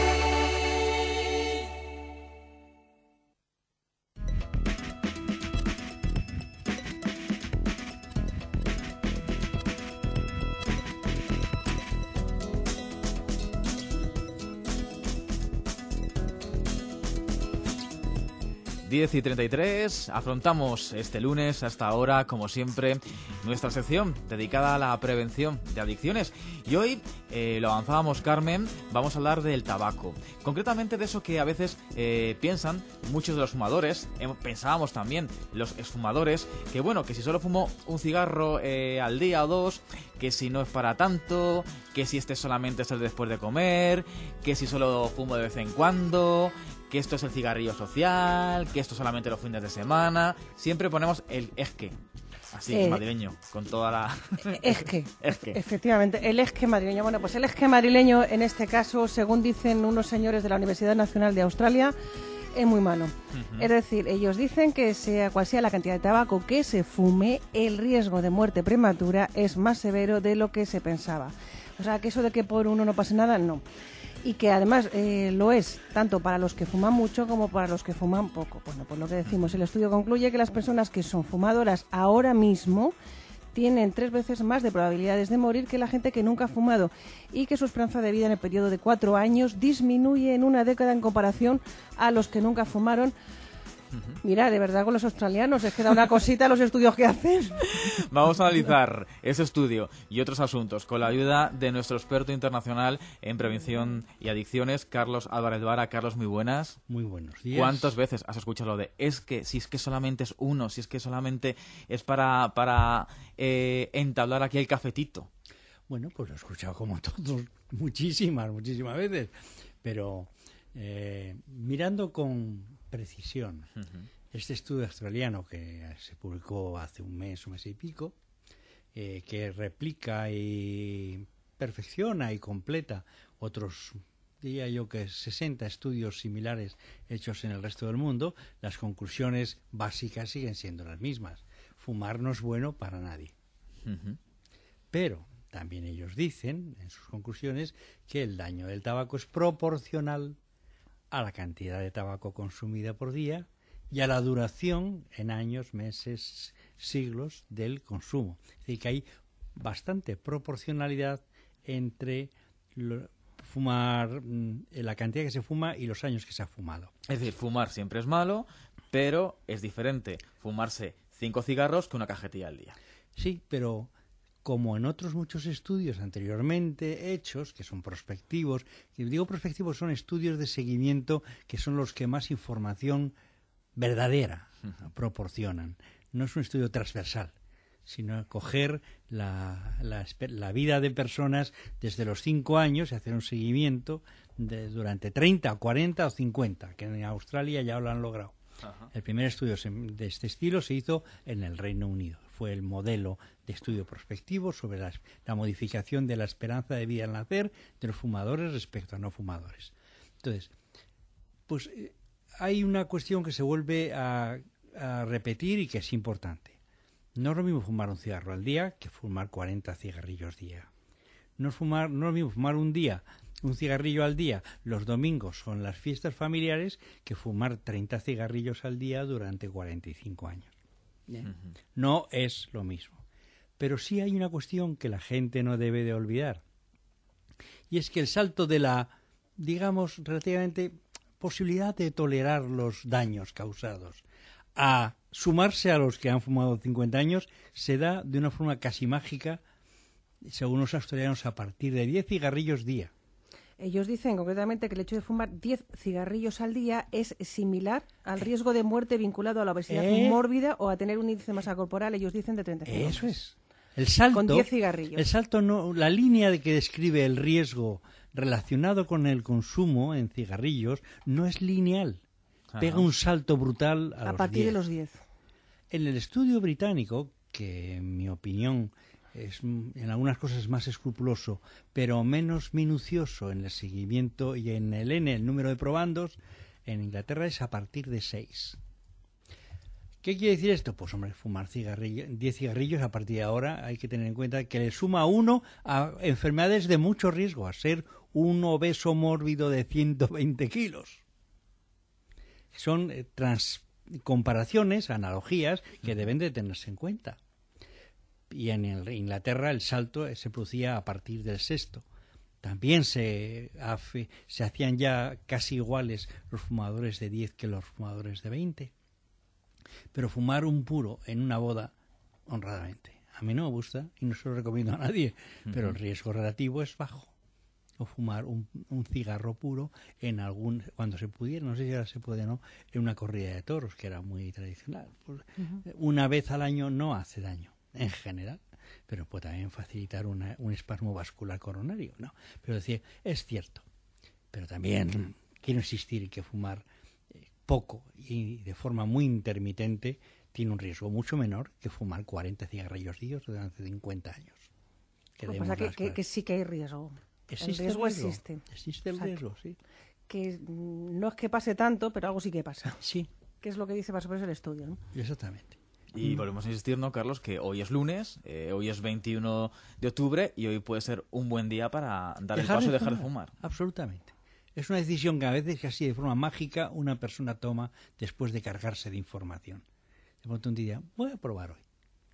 diez y treinta y tres, afrontamos este lunes hasta ahora, como siempre, nuestra sección dedicada a la prevención de adicciones. Y hoy, eh, lo avanzábamos, Carmen, vamos a hablar del tabaco. Concretamente de eso que a veces eh, piensan muchos de los fumadores, eh, pensábamos también los exfumadores, que bueno, que si solo fumo un cigarro eh, al día o dos, que si no es para tanto, que si este solamente es el después de comer, que si solo fumo de vez en cuando, que esto es el cigarrillo social, que esto solamente los fines de semana. Siempre ponemos el es que, así, eh, madrileño, con toda la... Es que, es que. Efectivamente, el es que madrileño. Bueno, pues el es que madrileño, en este caso, según dicen unos señores de la Universidad Nacional de Australia, es muy malo. Uh-huh. Es decir, ellos dicen que sea cual sea la cantidad de tabaco que se fume, el riesgo de muerte prematura es más severo de lo que se pensaba. O sea, que eso de que por uno no pase nada, no. Y que además eh, lo es tanto para los que fuman mucho como para los que fuman poco. Bueno, pues lo que decimos, el estudio concluye que las personas que son fumadoras ahora mismo tienen tres veces más de probabilidades de morir que la gente que nunca ha fumado y que su esperanza de vida en el periodo de cuatro años disminuye en una década en comparación a los que nunca fumaron. Mira, de verdad, con los australianos es que da una cosita los estudios que hacen. Vamos a analizar ese estudio y otros asuntos con la ayuda de nuestro experto internacional en prevención y adicciones, Carlos Álvarez Vara. Carlos, muy buenas. Muy buenos días. ¿Cuántas veces has escuchado lo de es que, si es que solamente es uno, si es que solamente es para, para eh, entablar aquí el cafetito? Bueno, pues lo he escuchado como todos, muchísimas, muchísimas veces, pero eh, mirando con precisión. Uh-huh. Este estudio australiano que se publicó hace un mes, un mes y pico, eh, que replica y perfecciona y completa otros, diría yo que sesenta estudios similares hechos en el resto del mundo, las conclusiones básicas siguen siendo las mismas. Fumar no es bueno para nadie. Uh-huh. Pero también ellos dicen en sus conclusiones que el daño del tabaco es proporcional a la cantidad de tabaco consumida por día y a la duración en años, meses, siglos del consumo. Es decir, que hay bastante proporcionalidad entre lo, fumar, la cantidad que se fuma y los años que se ha fumado. Es decir, fumar siempre es malo, pero es diferente fumarse cinco cigarros que una cajetilla al día. Sí, pero como en otros muchos estudios anteriormente hechos, que son prospectivos, que digo prospectivos son estudios de seguimiento que son los que más información verdadera uh-huh. proporcionan. No es un estudio transversal, sino coger la, la, la vida de personas desde los cinco años y hacer un seguimiento de, durante treinta, cuarenta o cincuenta, que en Australia ya lo han logrado. Ajá. El primer estudio de este estilo se hizo en el Reino Unido. Fue el modelo de estudio prospectivo sobre la, la modificación de la esperanza de vida al nacer de los fumadores respecto a no fumadores. Entonces, pues eh, hay una cuestión que se vuelve a, a repetir y que es importante. No es lo mismo fumar un cigarro al día que fumar cuarenta cigarrillos al día. No es, fumar, no es lo mismo fumar un día, un cigarrillo al día los domingos o en las fiestas familiares que fumar treinta cigarrillos al día durante cuarenta y cinco años. ¿Bien? Uh-huh. No es lo mismo. Pero sí hay una cuestión que la gente no debe de olvidar. Y es que el salto de la, digamos, relativamente posibilidad de tolerar los daños causados a sumarse a los que han fumado cincuenta años se da de una forma casi mágica, según los australianos, a partir de diez cigarrillos día. Ellos dicen concretamente que el hecho de fumar diez cigarrillos al día es similar al riesgo de muerte vinculado a la obesidad ¿Eh? mórbida o a tener un índice de masa corporal, ellos dicen, de treinta y cinco. Eso es. El salto, con diez cigarrillos. El salto no, la línea de que describe el riesgo relacionado con el consumo en cigarrillos no es lineal. Ajá. Pega un salto brutal a, a los partir diez. de los diez. En el estudio británico, que en mi opinión es en algunas cosas más escrupuloso, pero menos minucioso en el seguimiento y en el N, el número de probandos, en Inglaterra es a partir de seis. ¿Qué quiere decir esto? Pues, hombre, fumar cigarrillo, diez cigarrillos a partir de ahora hay que tener en cuenta que le suma uno a enfermedades de mucho riesgo, a ser un obeso mórbido de ciento veinte kilos. Son eh, trans, comparaciones, analogías que deben de tenerse en cuenta. Y en el, Inglaterra el salto se producía a partir del sexto. También se, hace, se hacían ya casi iguales los fumadores de diez que los fumadores de veinte. Pero fumar un puro en una boda, honradamente, a mí no me gusta y no se lo recomiendo a nadie, uh-huh. pero el riesgo relativo es bajo. O fumar un, un cigarro puro en algún, cuando se pudiera, no sé si ahora se puede o no, en una corrida de toros, que era muy tradicional. Pues, uh-huh. Una vez al año no hace daño, en general, pero puede también facilitar una, un espasmo vascular coronario, ¿no? Pero decir, es cierto, pero también uh-huh. quiero insistir en que fumar eh, poco y de forma muy intermitente tiene un riesgo mucho menor que fumar cuarenta cigarrillos diarios durante cincuenta años. Lo que pasa es que, que, que sí que hay riesgo. Existe el riesgo, el riesgo existe. Existe el o sea, riesgo, sí. Que no es que pase tanto, pero algo sí que pasa. Sí. Que es lo que dice más o menos el estudio, ¿no? Exactamente. Y volvemos a insistir, ¿no, Carlos? Que hoy es lunes, eh, hoy es veintiuno de octubre y hoy puede ser un buen día para dar dejar el paso y dejar de fumar. Absolutamente. Es una decisión que a veces casi de forma mágica una persona toma después de cargarse de información. De pronto un día, voy a probar hoy.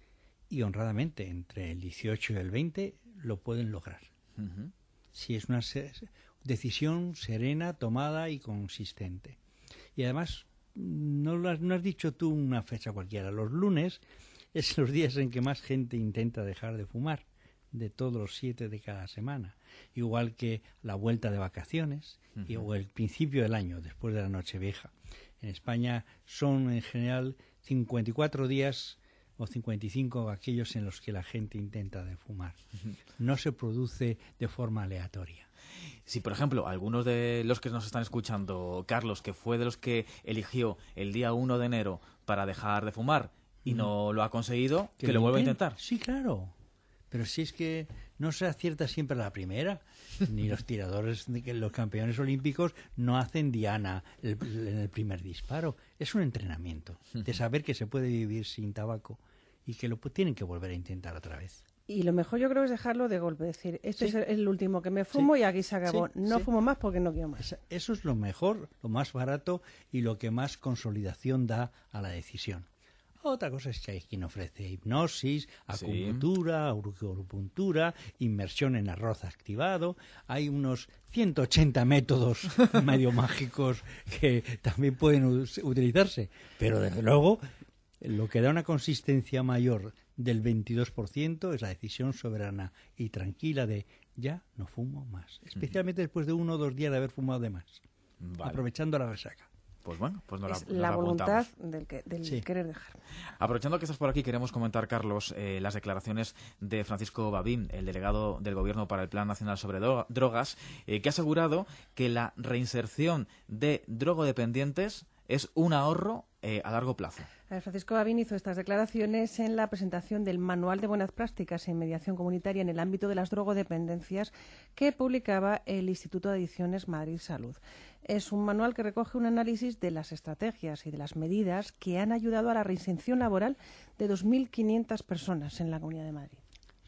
Y honradamente, entre el dieciocho y el veinte lo pueden lograr. Uh-huh. Si es una se- decisión serena, tomada y consistente. Y además, no, lo has, no has dicho tú una fecha cualquiera. Los lunes es los días en que más gente intenta dejar de fumar, de todos los siete de cada semana. Igual que la vuelta de vacaciones uh-huh. y, o el principio del año, después de la Nochevieja. En España son en general cincuenta y cuatro días o cincuenta y cinco aquellos en los que la gente intenta de fumar. No se produce de forma aleatoria. Si, por ejemplo, algunos de los que nos están escuchando, Carlos, que fue de los que eligió el día uno de enero para dejar de fumar y mm. no lo ha conseguido, que, que lo vuelva a intentar. Sí, claro. Pero si es que no se acierta siempre a la primera, ni los tiradores, ni los campeones olímpicos no hacen diana el, en el primer disparo. Es un entrenamiento de saber que se puede vivir sin tabaco y que lo tienen que volver a intentar otra vez. Y lo mejor yo creo es dejarlo de golpe, es decir, este sí. es el último que me fumo sí. y aquí se acabó. Sí. No sí. fumo más porque no quiero más. Eso es lo mejor, lo más barato y lo que más consolidación da a la decisión. Otra cosa es que hay quien ofrece hipnosis, acupuntura, auriculopuntura, inmersión en arroz activado. Hay unos ciento ochenta métodos medio mágicos que también pueden utilizarse. Pero desde luego, lo que da una consistencia mayor del veintidós por ciento es la decisión soberana y tranquila de ya no fumo más. Especialmente después de uno o dos días de haber fumado de más. Vale. Aprovechando la resaca. Pues bueno, pues nos es la, nos la la voluntad del, que, del sí. querer dejar. Aprovechando que estás por aquí, queremos comentar, Carlos, eh, las declaraciones de Francisco Babín, el delegado del Gobierno para el Plan Nacional sobre Drogas, eh, que ha asegurado que la reinserción de drogodependientes es un ahorro eh, a largo plazo. Francisco Babín hizo estas declaraciones en la presentación del Manual de Buenas Prácticas en Mediación Comunitaria en el ámbito de las drogodependencias que publicaba el Instituto de Adicciones Madrid Salud. Es un manual que recoge un análisis de las estrategias y de las medidas que han ayudado a la reinserción laboral de dos mil quinientas personas en la Comunidad de Madrid.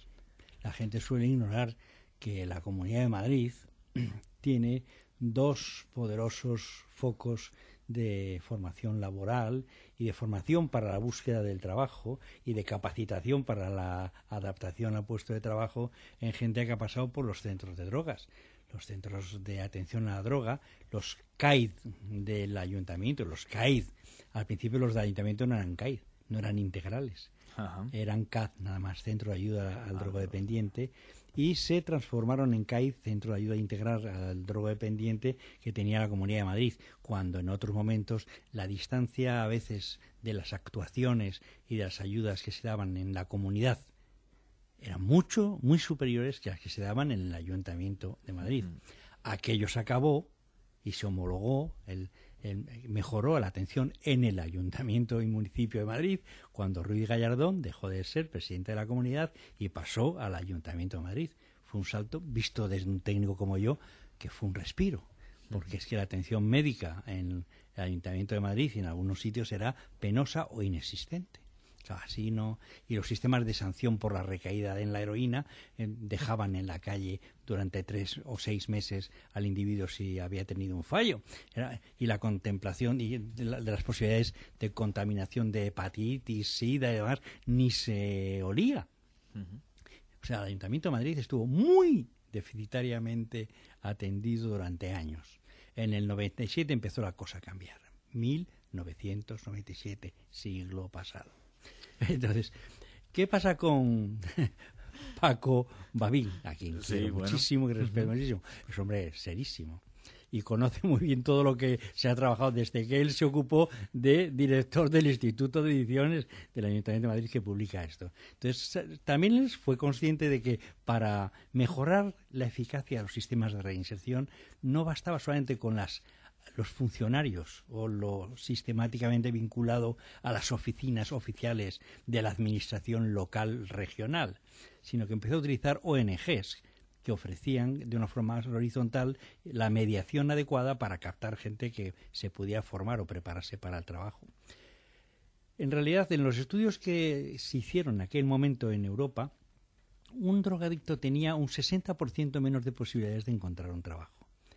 La gente suele ignorar que la Comunidad de Madrid tiene dos poderosos focos de formación laboral y de formación para la búsqueda del trabajo y de capacitación para la adaptación al puesto de trabajo en gente que ha pasado por los centros de drogas, los centros de atención a la droga, los C A I D del ayuntamiento, los C A I D. Al principio los del ayuntamiento no eran C A I D, no eran integrales, Ajá. eran C A D nada más, Centro de Ayuda al ah, Drogodependiente, y se transformaron en C A I D, Centro de Ayuda Integral al Drogodependiente, que tenía la Comunidad de Madrid, cuando en otros momentos la distancia a veces de las actuaciones y de las ayudas que se daban en la comunidad eran mucho, muy superiores que las que se daban en el Ayuntamiento de Madrid. Mm. Aquello se acabó y se homologó, el, el, mejoró la atención en el Ayuntamiento y Municipio de Madrid cuando Ruiz Gallardón dejó de ser presidente de la comunidad y pasó al Ayuntamiento de Madrid. Fue un salto, visto desde un técnico como yo, que fue un respiro, porque es que la atención médica en el Ayuntamiento de Madrid y en algunos sitios era penosa o inexistente. O sea, así no, y los sistemas de sanción por la recaída en la heroína eh, dejaban en la calle durante tres o seis meses al individuo si había tenido un fallo. Era, y la contemplación y de, la, de las posibilidades de contaminación de hepatitis, sida y demás, ni se olía. Uh-huh. O sea, el Ayuntamiento de Madrid estuvo muy deficitariamente atendido durante años. En el noventa y siete empezó la cosa a cambiar. mil novecientos noventa y siete, siglo pasado. Entonces, ¿qué pasa con Paco Babín? A quien sí, quiero bueno. muchísimo y respeto uh-huh. muchísimo. Es un hombre serísimo y conoce muy bien todo lo que se ha trabajado desde que él se ocupó de director del Instituto de Ediciones del Ayuntamiento de Madrid que publica esto. Entonces, también fue consciente de que para mejorar la eficacia de los sistemas de reinserción no bastaba solamente con las los funcionarios o lo sistemáticamente vinculado a las oficinas oficiales de la administración local regional, sino que empezó a utilizar O N Ges que ofrecían de una forma más horizontal la mediación adecuada para captar gente que se podía formar o prepararse para el trabajo. En realidad, en los estudios que se hicieron en aquel momento en Europa, un drogadicto tenía un sesenta por ciento menos de posibilidades de encontrar un trabajo.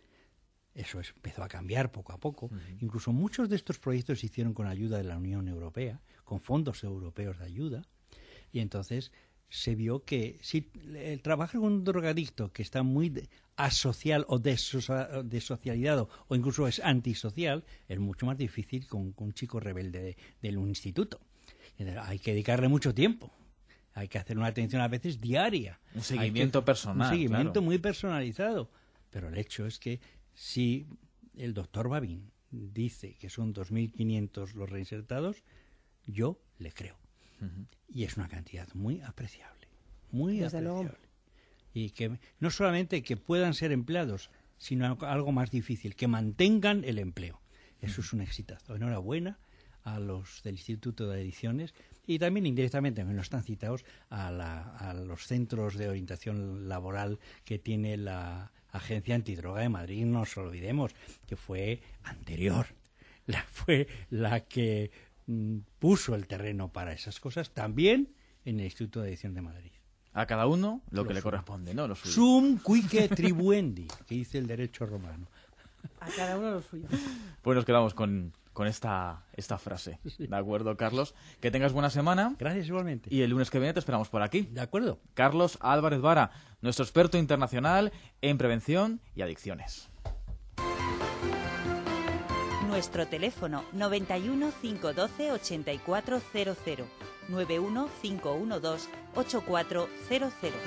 Eso es, empezó a cambiar poco a poco. Uh-huh. Incluso muchos de estos proyectos se hicieron con ayuda de la Unión Europea, con fondos europeos de ayuda, y entonces se vio que si el trabajar con un drogadicto que está muy de, asocial o desocia, desocializado o incluso es antisocial, es mucho más difícil que con, con un chico rebelde de, de un instituto. Hay que dedicarle mucho tiempo. Hay que hacer una atención a veces diaria. Un seguimiento que, personal. Un seguimiento claro. muy personalizado. Pero el hecho es que si el doctor Babín dice que son dos mil quinientos los reinsertados, yo le creo. Uh-huh. Y es una cantidad muy apreciable, muy Desde apreciable. Luego. Y que no solamente que puedan ser empleados, sino algo más difícil, que mantengan el empleo. Eso uh-huh. es un exitazo. Enhorabuena a los del Instituto de Ediciones y también indirectamente, aunque no están citados, a, la, a los centros de orientación laboral que tiene la Agencia Antidroga de Madrid. No nos olvidemos que fue anterior, la, fue la que mm, puso el terreno para esas cosas también en el Instituto de Edición de Madrid. A cada uno lo, lo que suyo. le corresponde, ¿no? Lo suyo. Sum quique tribuendi, que dice el derecho romano. A cada uno lo suyo. Pues nos quedamos con con esta, esta frase. Sí. ¿De acuerdo, Carlos? Que tengas buena semana. Gracias, igualmente. Y el lunes que viene te esperamos por aquí. De acuerdo. Carlos Álvarez Vara, nuestro experto internacional en prevención y adicciones. Nuestro teléfono noventa y uno, cinco uno dos, ochenta y cuatro cero cero, noventa y uno, cinco uno dos, ochenta y cuatro cero cero.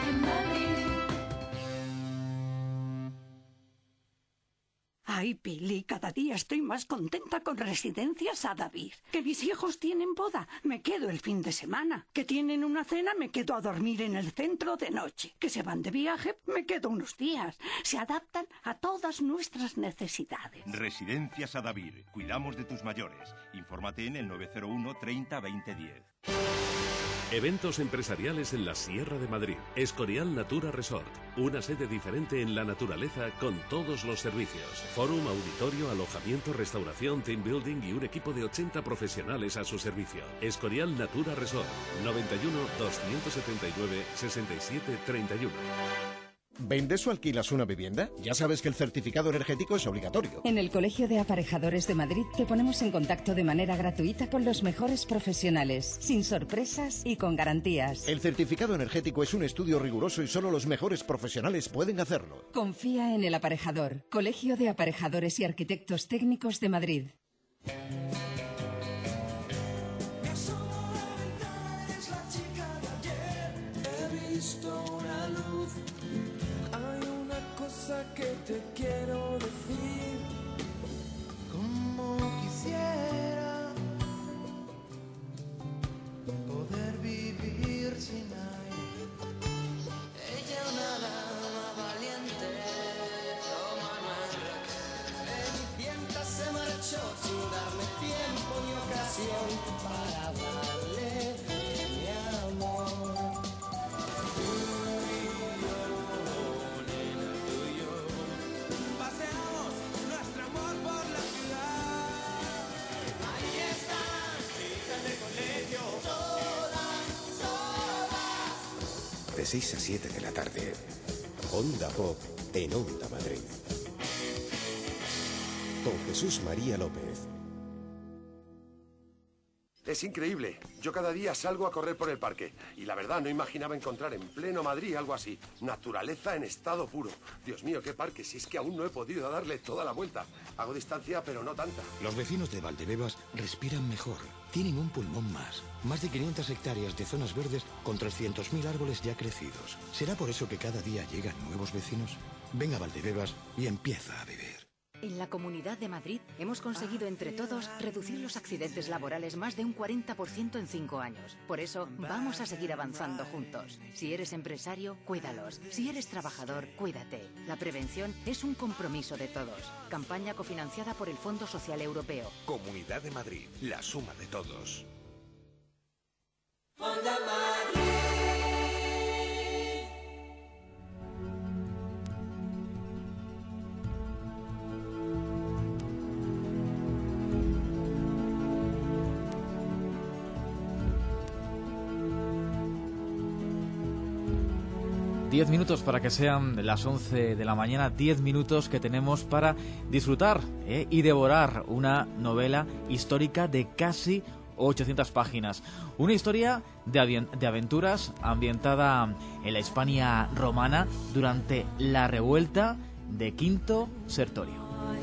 Ay, Pili, cada día estoy más contenta con Residencias Adavid. Que mis hijos tienen boda, me quedo el fin de semana. Que tienen una cena, me quedo a dormir en el centro de noche. Que se van de viaje, me quedo unos días. Se adaptan a todas nuestras necesidades. Residencias Adavid. Cuidamos de tus mayores. Infórmate en el nueve cero uno, treinta, veinte, diez. Eventos empresariales en la Sierra de Madrid. Escorial Natura Resort. Una sede diferente en la naturaleza con todos los servicios. Fórum, auditorio, alojamiento, restauración, team building y un equipo de ochenta profesionales a su servicio. Escorial Natura Resort. noventa y uno, doscientos setenta y nueve, sesenta y siete, treinta y uno. ¿Vendes o alquilas una vivienda? Ya sabes que el certificado energético es obligatorio. En el Colegio de Aparejadores de Madrid te ponemos en contacto de manera gratuita con los mejores profesionales, sin sorpresas y con garantías. El certificado energético es un estudio riguroso y solo los mejores profesionales pueden hacerlo. Confía en el aparejador. Colegio de Aparejadores y Arquitectos Técnicos de Madrid. Que te quiero decir, como quisiera poder vivir sin aire. Ella una dama valiente, como Manuel. Cenicienta se marchó sin darme tiempo ni ocasión para hablarle de mi amor. De seis a siete de la tarde, Onda Pop en Onda Madrid. Con Jesús María López. Es increíble. Yo cada día salgo a correr por el parque. Y la verdad, no imaginaba encontrar en pleno Madrid algo así. Naturaleza en estado puro. Dios mío, qué parque. Si es que aún no he podido darle toda la vuelta. Hago distancia, pero no tanta. Los vecinos de Valdebebas respiran mejor. Tienen un pulmón más. Más de quinientas hectáreas de zonas verdes con trescientos mil árboles ya crecidos. ¿Será por eso que cada día llegan nuevos vecinos? Ven a Valdebebas y empieza a vivir. En la Comunidad de Madrid hemos conseguido entre todos reducir los accidentes laborales más de un cuarenta por ciento en cinco años. Por eso vamos a seguir avanzando juntos. Si eres empresario, cuídalos. Si eres trabajador, cuídate. La prevención es un compromiso de todos. Campaña cofinanciada por el Fondo Social Europeo. Comunidad de Madrid, la suma de todos. Onda Madrid. Diez minutos para que sean las once de la mañana, diez minutos que tenemos para disfrutar ¿eh? y devorar una novela histórica de casi ochocientas páginas. Una historia de, de aventuras ambientada en la Hispania romana durante la revuelta de Quinto Sertorio.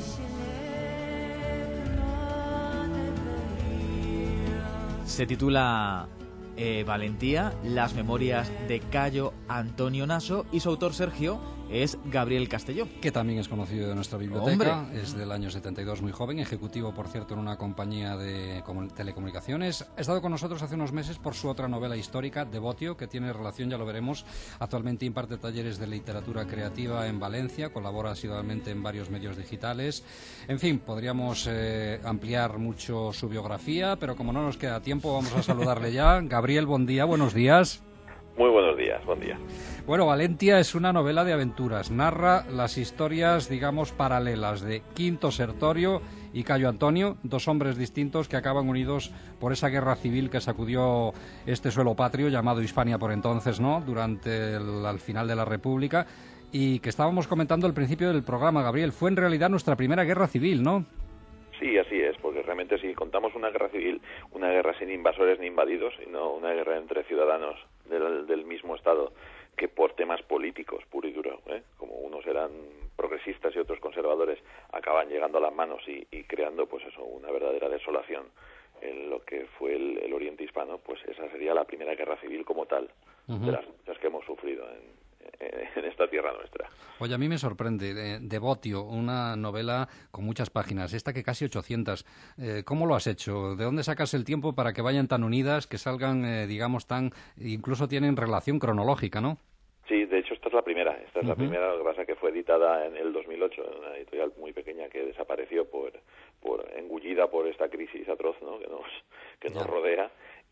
Se titula eh, Valentía, las memorias de Cayo Antonio Naso, y su autor Sergio es Gabriel Castelló, que también es conocido de nuestra biblioteca. ¡Hombre! Es del año setenta y dos, muy joven, ejecutivo, por cierto, en una compañía de telecomunicaciones. Ha estado con nosotros hace unos meses por su otra novela histórica, Devotio, que tiene relación, ya lo veremos. Actualmente imparte talleres de literatura creativa en Valencia, colabora asiduamente en varios medios digitales. En fin, podríamos eh, ampliar mucho su biografía, pero como no nos queda tiempo, vamos a saludarle ya. Gabriel, buen día, buenos días. Muy buenos días, buen día. Bueno, Valentia es una novela de aventuras. Narra las historias, digamos, paralelas de Quinto Sertorio y Cayo Antonio, dos hombres distintos que acaban unidos por esa guerra civil que sacudió este suelo patrio, llamado Hispania por entonces, ¿no?, durante el al final de la República, y que estábamos comentando al principio del programa, Gabriel. Fue en realidad nuestra primera guerra civil, ¿no? Sí, así es, porque realmente si contamos una guerra civil, una guerra sin invasores ni invadidos, sino una guerra entre ciudadanos del, del mismo Estado, que por temas políticos, puro y duro, ¿eh? como unos eran progresistas y otros conservadores, acaban llegando a las manos y, y creando, pues eso, una verdadera desolación en lo que fue el, el Oriente Hispano, pues esa sería la primera guerra civil como tal, uh-huh. de las muchas que hemos sufrido en, en, en esta tierra nuestra. Oye, a mí me sorprende, eh, Devotio, una novela con muchas páginas, esta que casi ochocientas. Eh, ¿Cómo lo has hecho? ¿De dónde sacas el tiempo para que vayan tan unidas, que salgan, eh, digamos, tan... incluso tienen relación cronológica, ¿no? Sí, de hecho esta es la primera, esta es uh-huh. la primera, lo que pasa es que fue editada en el dos mil ocho, en una editorial muy pequeña que desapareció por, por engullida por esta crisis atroz, ¿no? que nos que nos rodea,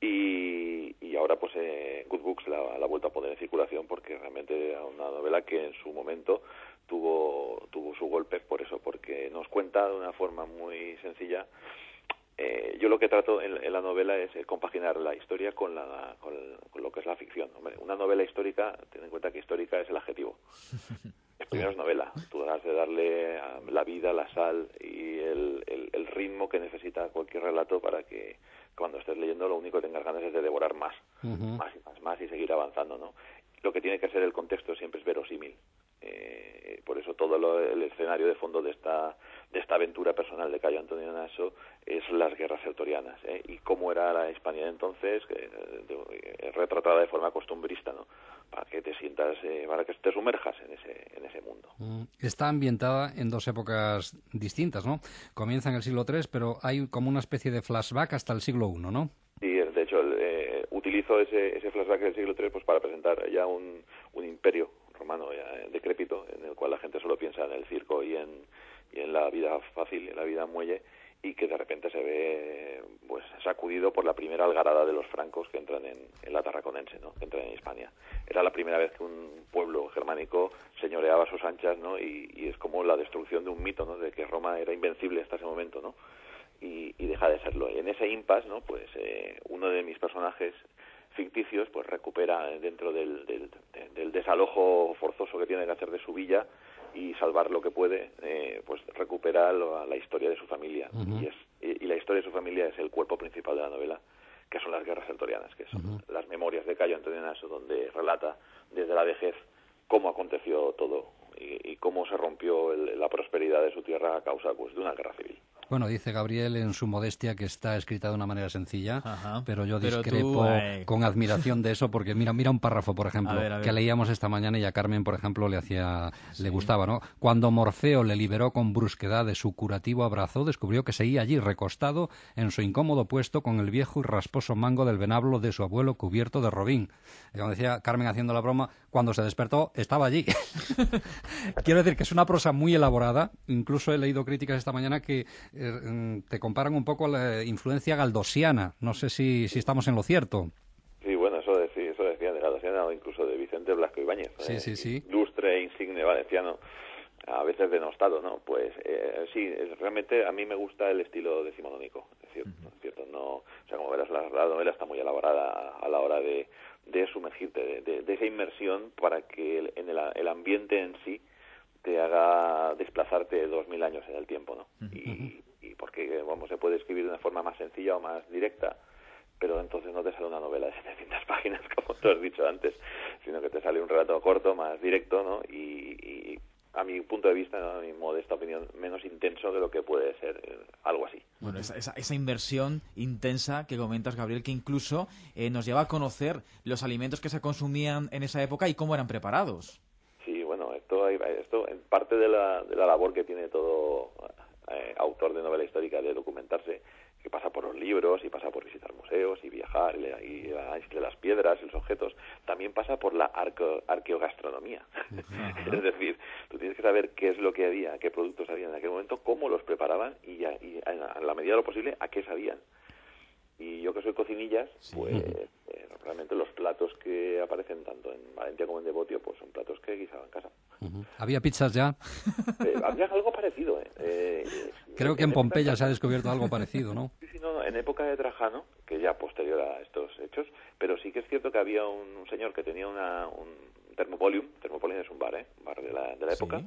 y, y ahora pues eh, Good Books la, la ha vuelto a poner en circulación porque realmente era una novela que en su momento tuvo tuvo su golpe por eso, porque nos cuenta de una forma muy sencilla. Eh, yo lo que trato en, en la novela es eh, compaginar la historia con, la, con, con lo que es la ficción. Hombre, una novela histórica, ten en cuenta que histórica es el adjetivo. Primero es novela. Tú has de darle a la vida, la sal y el, el, el ritmo que necesita cualquier relato para que cuando estés leyendo lo único que tengas ganas es de devorar más, uh-huh. más y más, más y seguir avanzando, ¿no? Lo que tiene que ser el contexto siempre es verosímil. Eh, por eso todo lo, el escenario de fondo de esta de esta aventura personal de Cayo Antonio Naso es las guerras sertorianas, ¿eh? Y cómo era la España de entonces, que, de, de, retratada de forma costumbrista, ¿no? Para que te sientas, eh, para que te sumerjas en ese en ese mundo. Está ambientada en dos épocas distintas, ¿no? Comienza en el siglo tres, pero hay como una especie de flashback hasta el siglo uno, ¿no? Sí, de hecho, eh, utilizo ese, ese flashback del siglo tres pues para presentar ya un, un imperio romano ya decrépito, en el cual la gente solo piensa en el circo y en, y en la vida fácil, en la vida muelle, y que de repente se ve pues sacudido por la primera algarada de los francos que entran en, en la Tarraconense, ¿no? Que entran en Hispania. Era la primera vez que un pueblo germánico señoreaba a sus anchas, ¿no? Y, y es como la destrucción de un mito, ¿no? De que Roma era invencible hasta ese momento, ¿no? Y, y deja de serlo. Y en ese impasse, ¿no? Pues eh, uno de mis personajes ficticios pues recupera dentro del, del, del desalojo forzoso que tiene que hacer de su villa y salvar lo que puede, eh, pues recupera lo, la historia de su familia. Uh-huh. y, es, y, y la historia de su familia es el cuerpo principal de la novela, que son las guerras sertorianas, que son uh-huh. las memorias de Cayo Antonio Naso, donde relata desde la vejez cómo aconteció todo y, y cómo se rompió el, la prosperidad de su tierra a causa pues de una guerra civil. Bueno, dice Gabriel en su modestia que está escrita de una manera sencilla, Ajá. pero yo Pero discrepo tú, eh... con admiración de eso, porque mira, mira un párrafo, por ejemplo, a ver, a ver. que leíamos esta mañana y a Carmen, por ejemplo, le hacía, sí. le gustaba, ¿no? Cuando Morfeo le liberó con brusquedad de su curativo abrazo, descubrió que seguía allí recostado en su incómodo puesto con el viejo y rasposo mango del venablo de su abuelo cubierto de robín. Y como decía Carmen haciendo la broma, cuando se despertó estaba allí. Quiero decir que es una prosa muy elaborada, incluso he leído críticas esta mañana que eh, te comparan un poco a la influencia galdosiana. No sé si, si estamos en lo cierto. Sí, bueno, eso, de, sí, eso decía de galdosiana o incluso de Vicente Blasco Ibáñez. Sí, eh, sí, sí. Ilustre, insigne valenciano, a veces denostado, ¿no? Pues eh, sí, realmente a mí me gusta el estilo decimonónico, es cierto, uh-huh. es cierto, no, o sea, como verás, la, la novela está muy elaborada a la hora de, de sumergirte, de, de, de esa inmersión para que el, en el, el ambiente en sí te haga desplazarte dos mil años en el tiempo, ¿no? Uh-huh. Y, y porque, vamos, se puede escribir de una forma más sencilla o más directa, pero entonces no te sale una novela de setecientas páginas, como tú has dicho antes, sino que te sale un relato corto, más directo, ¿no? Y, y a mi punto de vista, ¿no? A mi modesta opinión, menos intenso de lo que puede ser eh, algo así. Bueno, esa, esa, esa inversión intensa que comentas, Gabriel, que incluso eh, nos lleva a conocer los alimentos que se consumían en esa época y cómo eran preparados. Sí, bueno, esto, esto en parte de la, de la labor que tiene todo eh, autor de novela histórica de documentarse, que pasa por los libros y pasa por visitar museos y viajar y, y análisis de las piedras y los objetos, también pasa por la arqueo, arqueogastronomía. Uh-huh. Es decir, tú tienes que saber qué es lo que había, qué productos había en aquel momento, cómo los preparaban y, a, y a, a la medida de lo posible a qué sabían. Y yo que soy cocinillas, sí. pues eh, realmente los platos que aparecen tanto en Valencia como en Devotio pues son platos que guisaba en casa. Uh-huh. ¿Había pizzas ya? Eh, había algo parecido, ¿eh? eh Creo que en, en Pompeya de... se ha descubierto algo parecido, ¿no? Sí, sí, no, no, en época de Trajano, que ya posterior a estos hechos, pero sí que es cierto que había un, un señor que tenía una, un Thermopolium, Thermopolium es un bar, ¿eh? Un bar de la, de la época, sí. en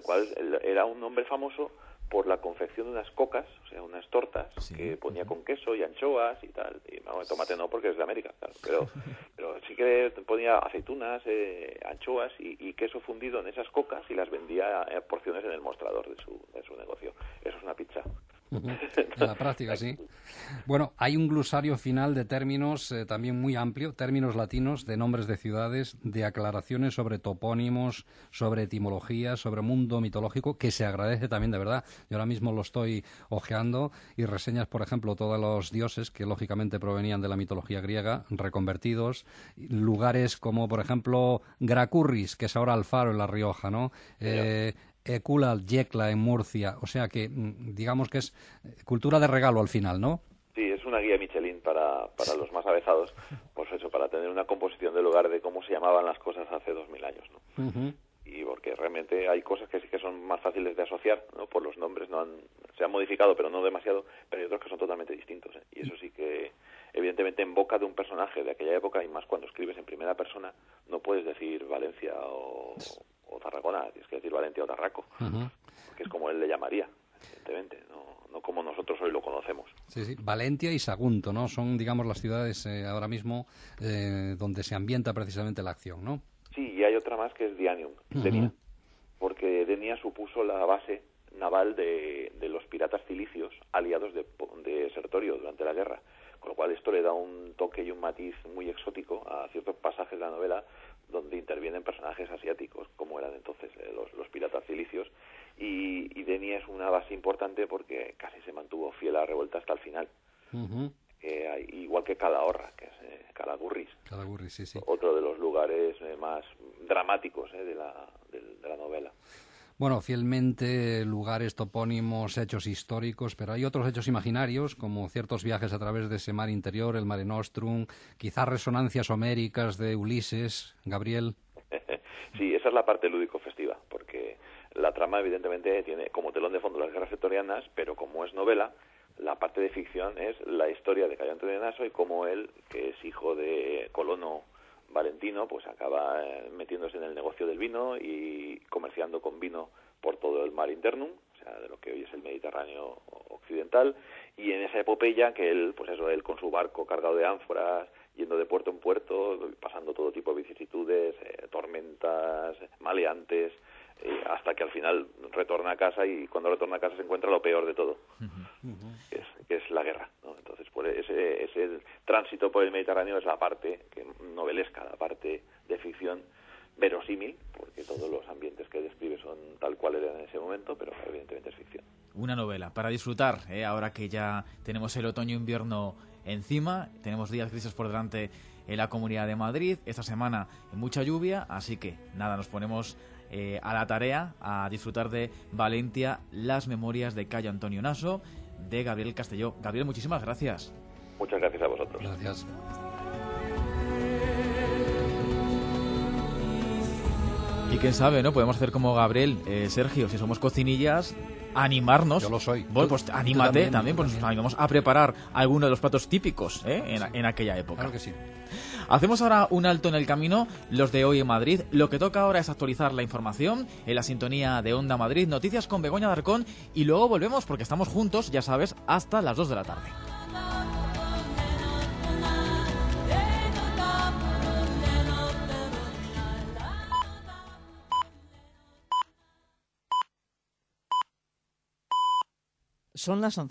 el cual él era un hombre famoso por la confección de unas cocas, o sea, unas tortas sí. que ponía con queso y anchoas y tal. Y no, tomate no, porque es de América, claro, pero, pero sí que ponía aceitunas, eh, anchoas y, y queso fundido en esas cocas y las vendía a porciones en el mostrador de su, de su negocio. Eso es una pizza. Uh-huh. En la práctica, sí. Bueno, hay un glosario final de términos eh, también muy amplio, términos latinos, de nombres de ciudades, de aclaraciones sobre topónimos, sobre etimología, sobre mundo mitológico, que se agradece también, de verdad. Yo ahora mismo lo estoy hojeando y reseñas, por ejemplo, todos los dioses que lógicamente provenían de la mitología griega, reconvertidos, lugares como, por ejemplo, Gracurris, que es ahora Alfaro en La Rioja, ¿no? Eh, Ecula, Yecla en Murcia, o sea que digamos que es cultura de regalo al final, ¿no? Sí, es una guía Michelin para, para los más avezados, pues eso, para tener una composición del lugar de cómo se llamaban las cosas hace dos mil años, ¿no? Uh-huh. Y porque realmente hay cosas que sí que son más fáciles de asociar, ¿no? Por los nombres, no han, se han modificado, pero no demasiado, pero hay otros que son totalmente distintos, ¿eh? Y eso sí que, evidentemente, en boca de un personaje de aquella época, y más cuando escribes en primera persona, no puedes decir Valencia o... o Tarragona, tienes que decir Valencia o Tarraco, uh-huh. porque es como él le llamaría, evidentemente, no, no como nosotros hoy lo conocemos. Sí, sí, Valencia y Sagunto, ¿no? Son, digamos, las ciudades eh, ahora mismo eh, donde se ambienta precisamente la acción, ¿no? Sí, y hay otra más que es Dianium, uh-huh. Denia, porque Denia supuso la base naval de, de los piratas cilicios aliados de, de Sertorio durante la guerra, con lo cual esto le da un toque y un matiz muy exótico a ciertos pasajes de la novela donde intervienen personajes asiáticos, como eran entonces eh, los, los piratas cilicios, y, y Denia es una base importante porque casi se mantuvo fiel a la revuelta hasta el final. Uh-huh. Eh, hay, igual que Calahorra, que es eh, Calagurris. Calagurris, sí, sí. Otro de los lugares eh, más dramáticos eh, de, la, de, de la novela. Bueno, fielmente lugares, topónimos, hechos históricos, pero hay otros hechos imaginarios, como ciertos viajes a través de ese mar interior, el Mare Nostrum, quizás resonancias homéricas de Ulises, Gabriel. Sí, esa es la parte lúdico-festiva, porque la trama evidentemente tiene como telón de fondo las guerras sertorianas, pero como es novela, la parte de ficción es la historia de Cayo Antonio de Naso y cómo él, que es hijo de colono Valentino, pues acaba eh, metiéndose en el negocio del vino y comerciando con vino por todo el mar internum, o sea, de lo que hoy es el Mediterráneo occidental, y en esa epopeya que él, pues eso, él con su barco cargado de ánforas, yendo de puerto en puerto, pasando todo tipo de vicisitudes, eh, tormentas, maleantes, eh, hasta que al final retorna a casa, y cuando retorna a casa se encuentra lo peor de todo, uh-huh. que, es, que es la guerra, ¿no? Entonces, por ese, ese tránsito por el Mediterráneo es la parte que, novelesca, la parte de ficción verosímil, porque todos los ambientes que describe son tal cual eran en ese momento, pero evidentemente es ficción. Una novela para disfrutar, ¿eh? Ahora que ya tenemos el otoño-invierno encima, tenemos días grises por delante en la Comunidad de Madrid, esta semana mucha lluvia, así que nada, nos ponemos eh, a la tarea a disfrutar de Valencia, las memorias de Cayo Antonio Naso, de Gabriel Castelló. Gabriel, muchísimas gracias. Muchas gracias a vosotros. Gracias. Y quién sabe, ¿no? Podemos hacer como Gabriel, eh, Sergio, si somos cocinillas, animarnos. Yo lo soy. Bueno, pues tú, anímate tú también, también, pues nos animamos a preparar alguno de los platos típicos, ¿eh? en, sí. en aquella época. Claro que sí. Hacemos ahora un alto en el camino, los de hoy en Madrid. Lo que toca ahora es actualizar la información en la sintonía de Onda Madrid, noticias con Begoña Darcón, y luego volvemos porque estamos juntos, ya sabes, hasta las dos de la tarde. Son las once.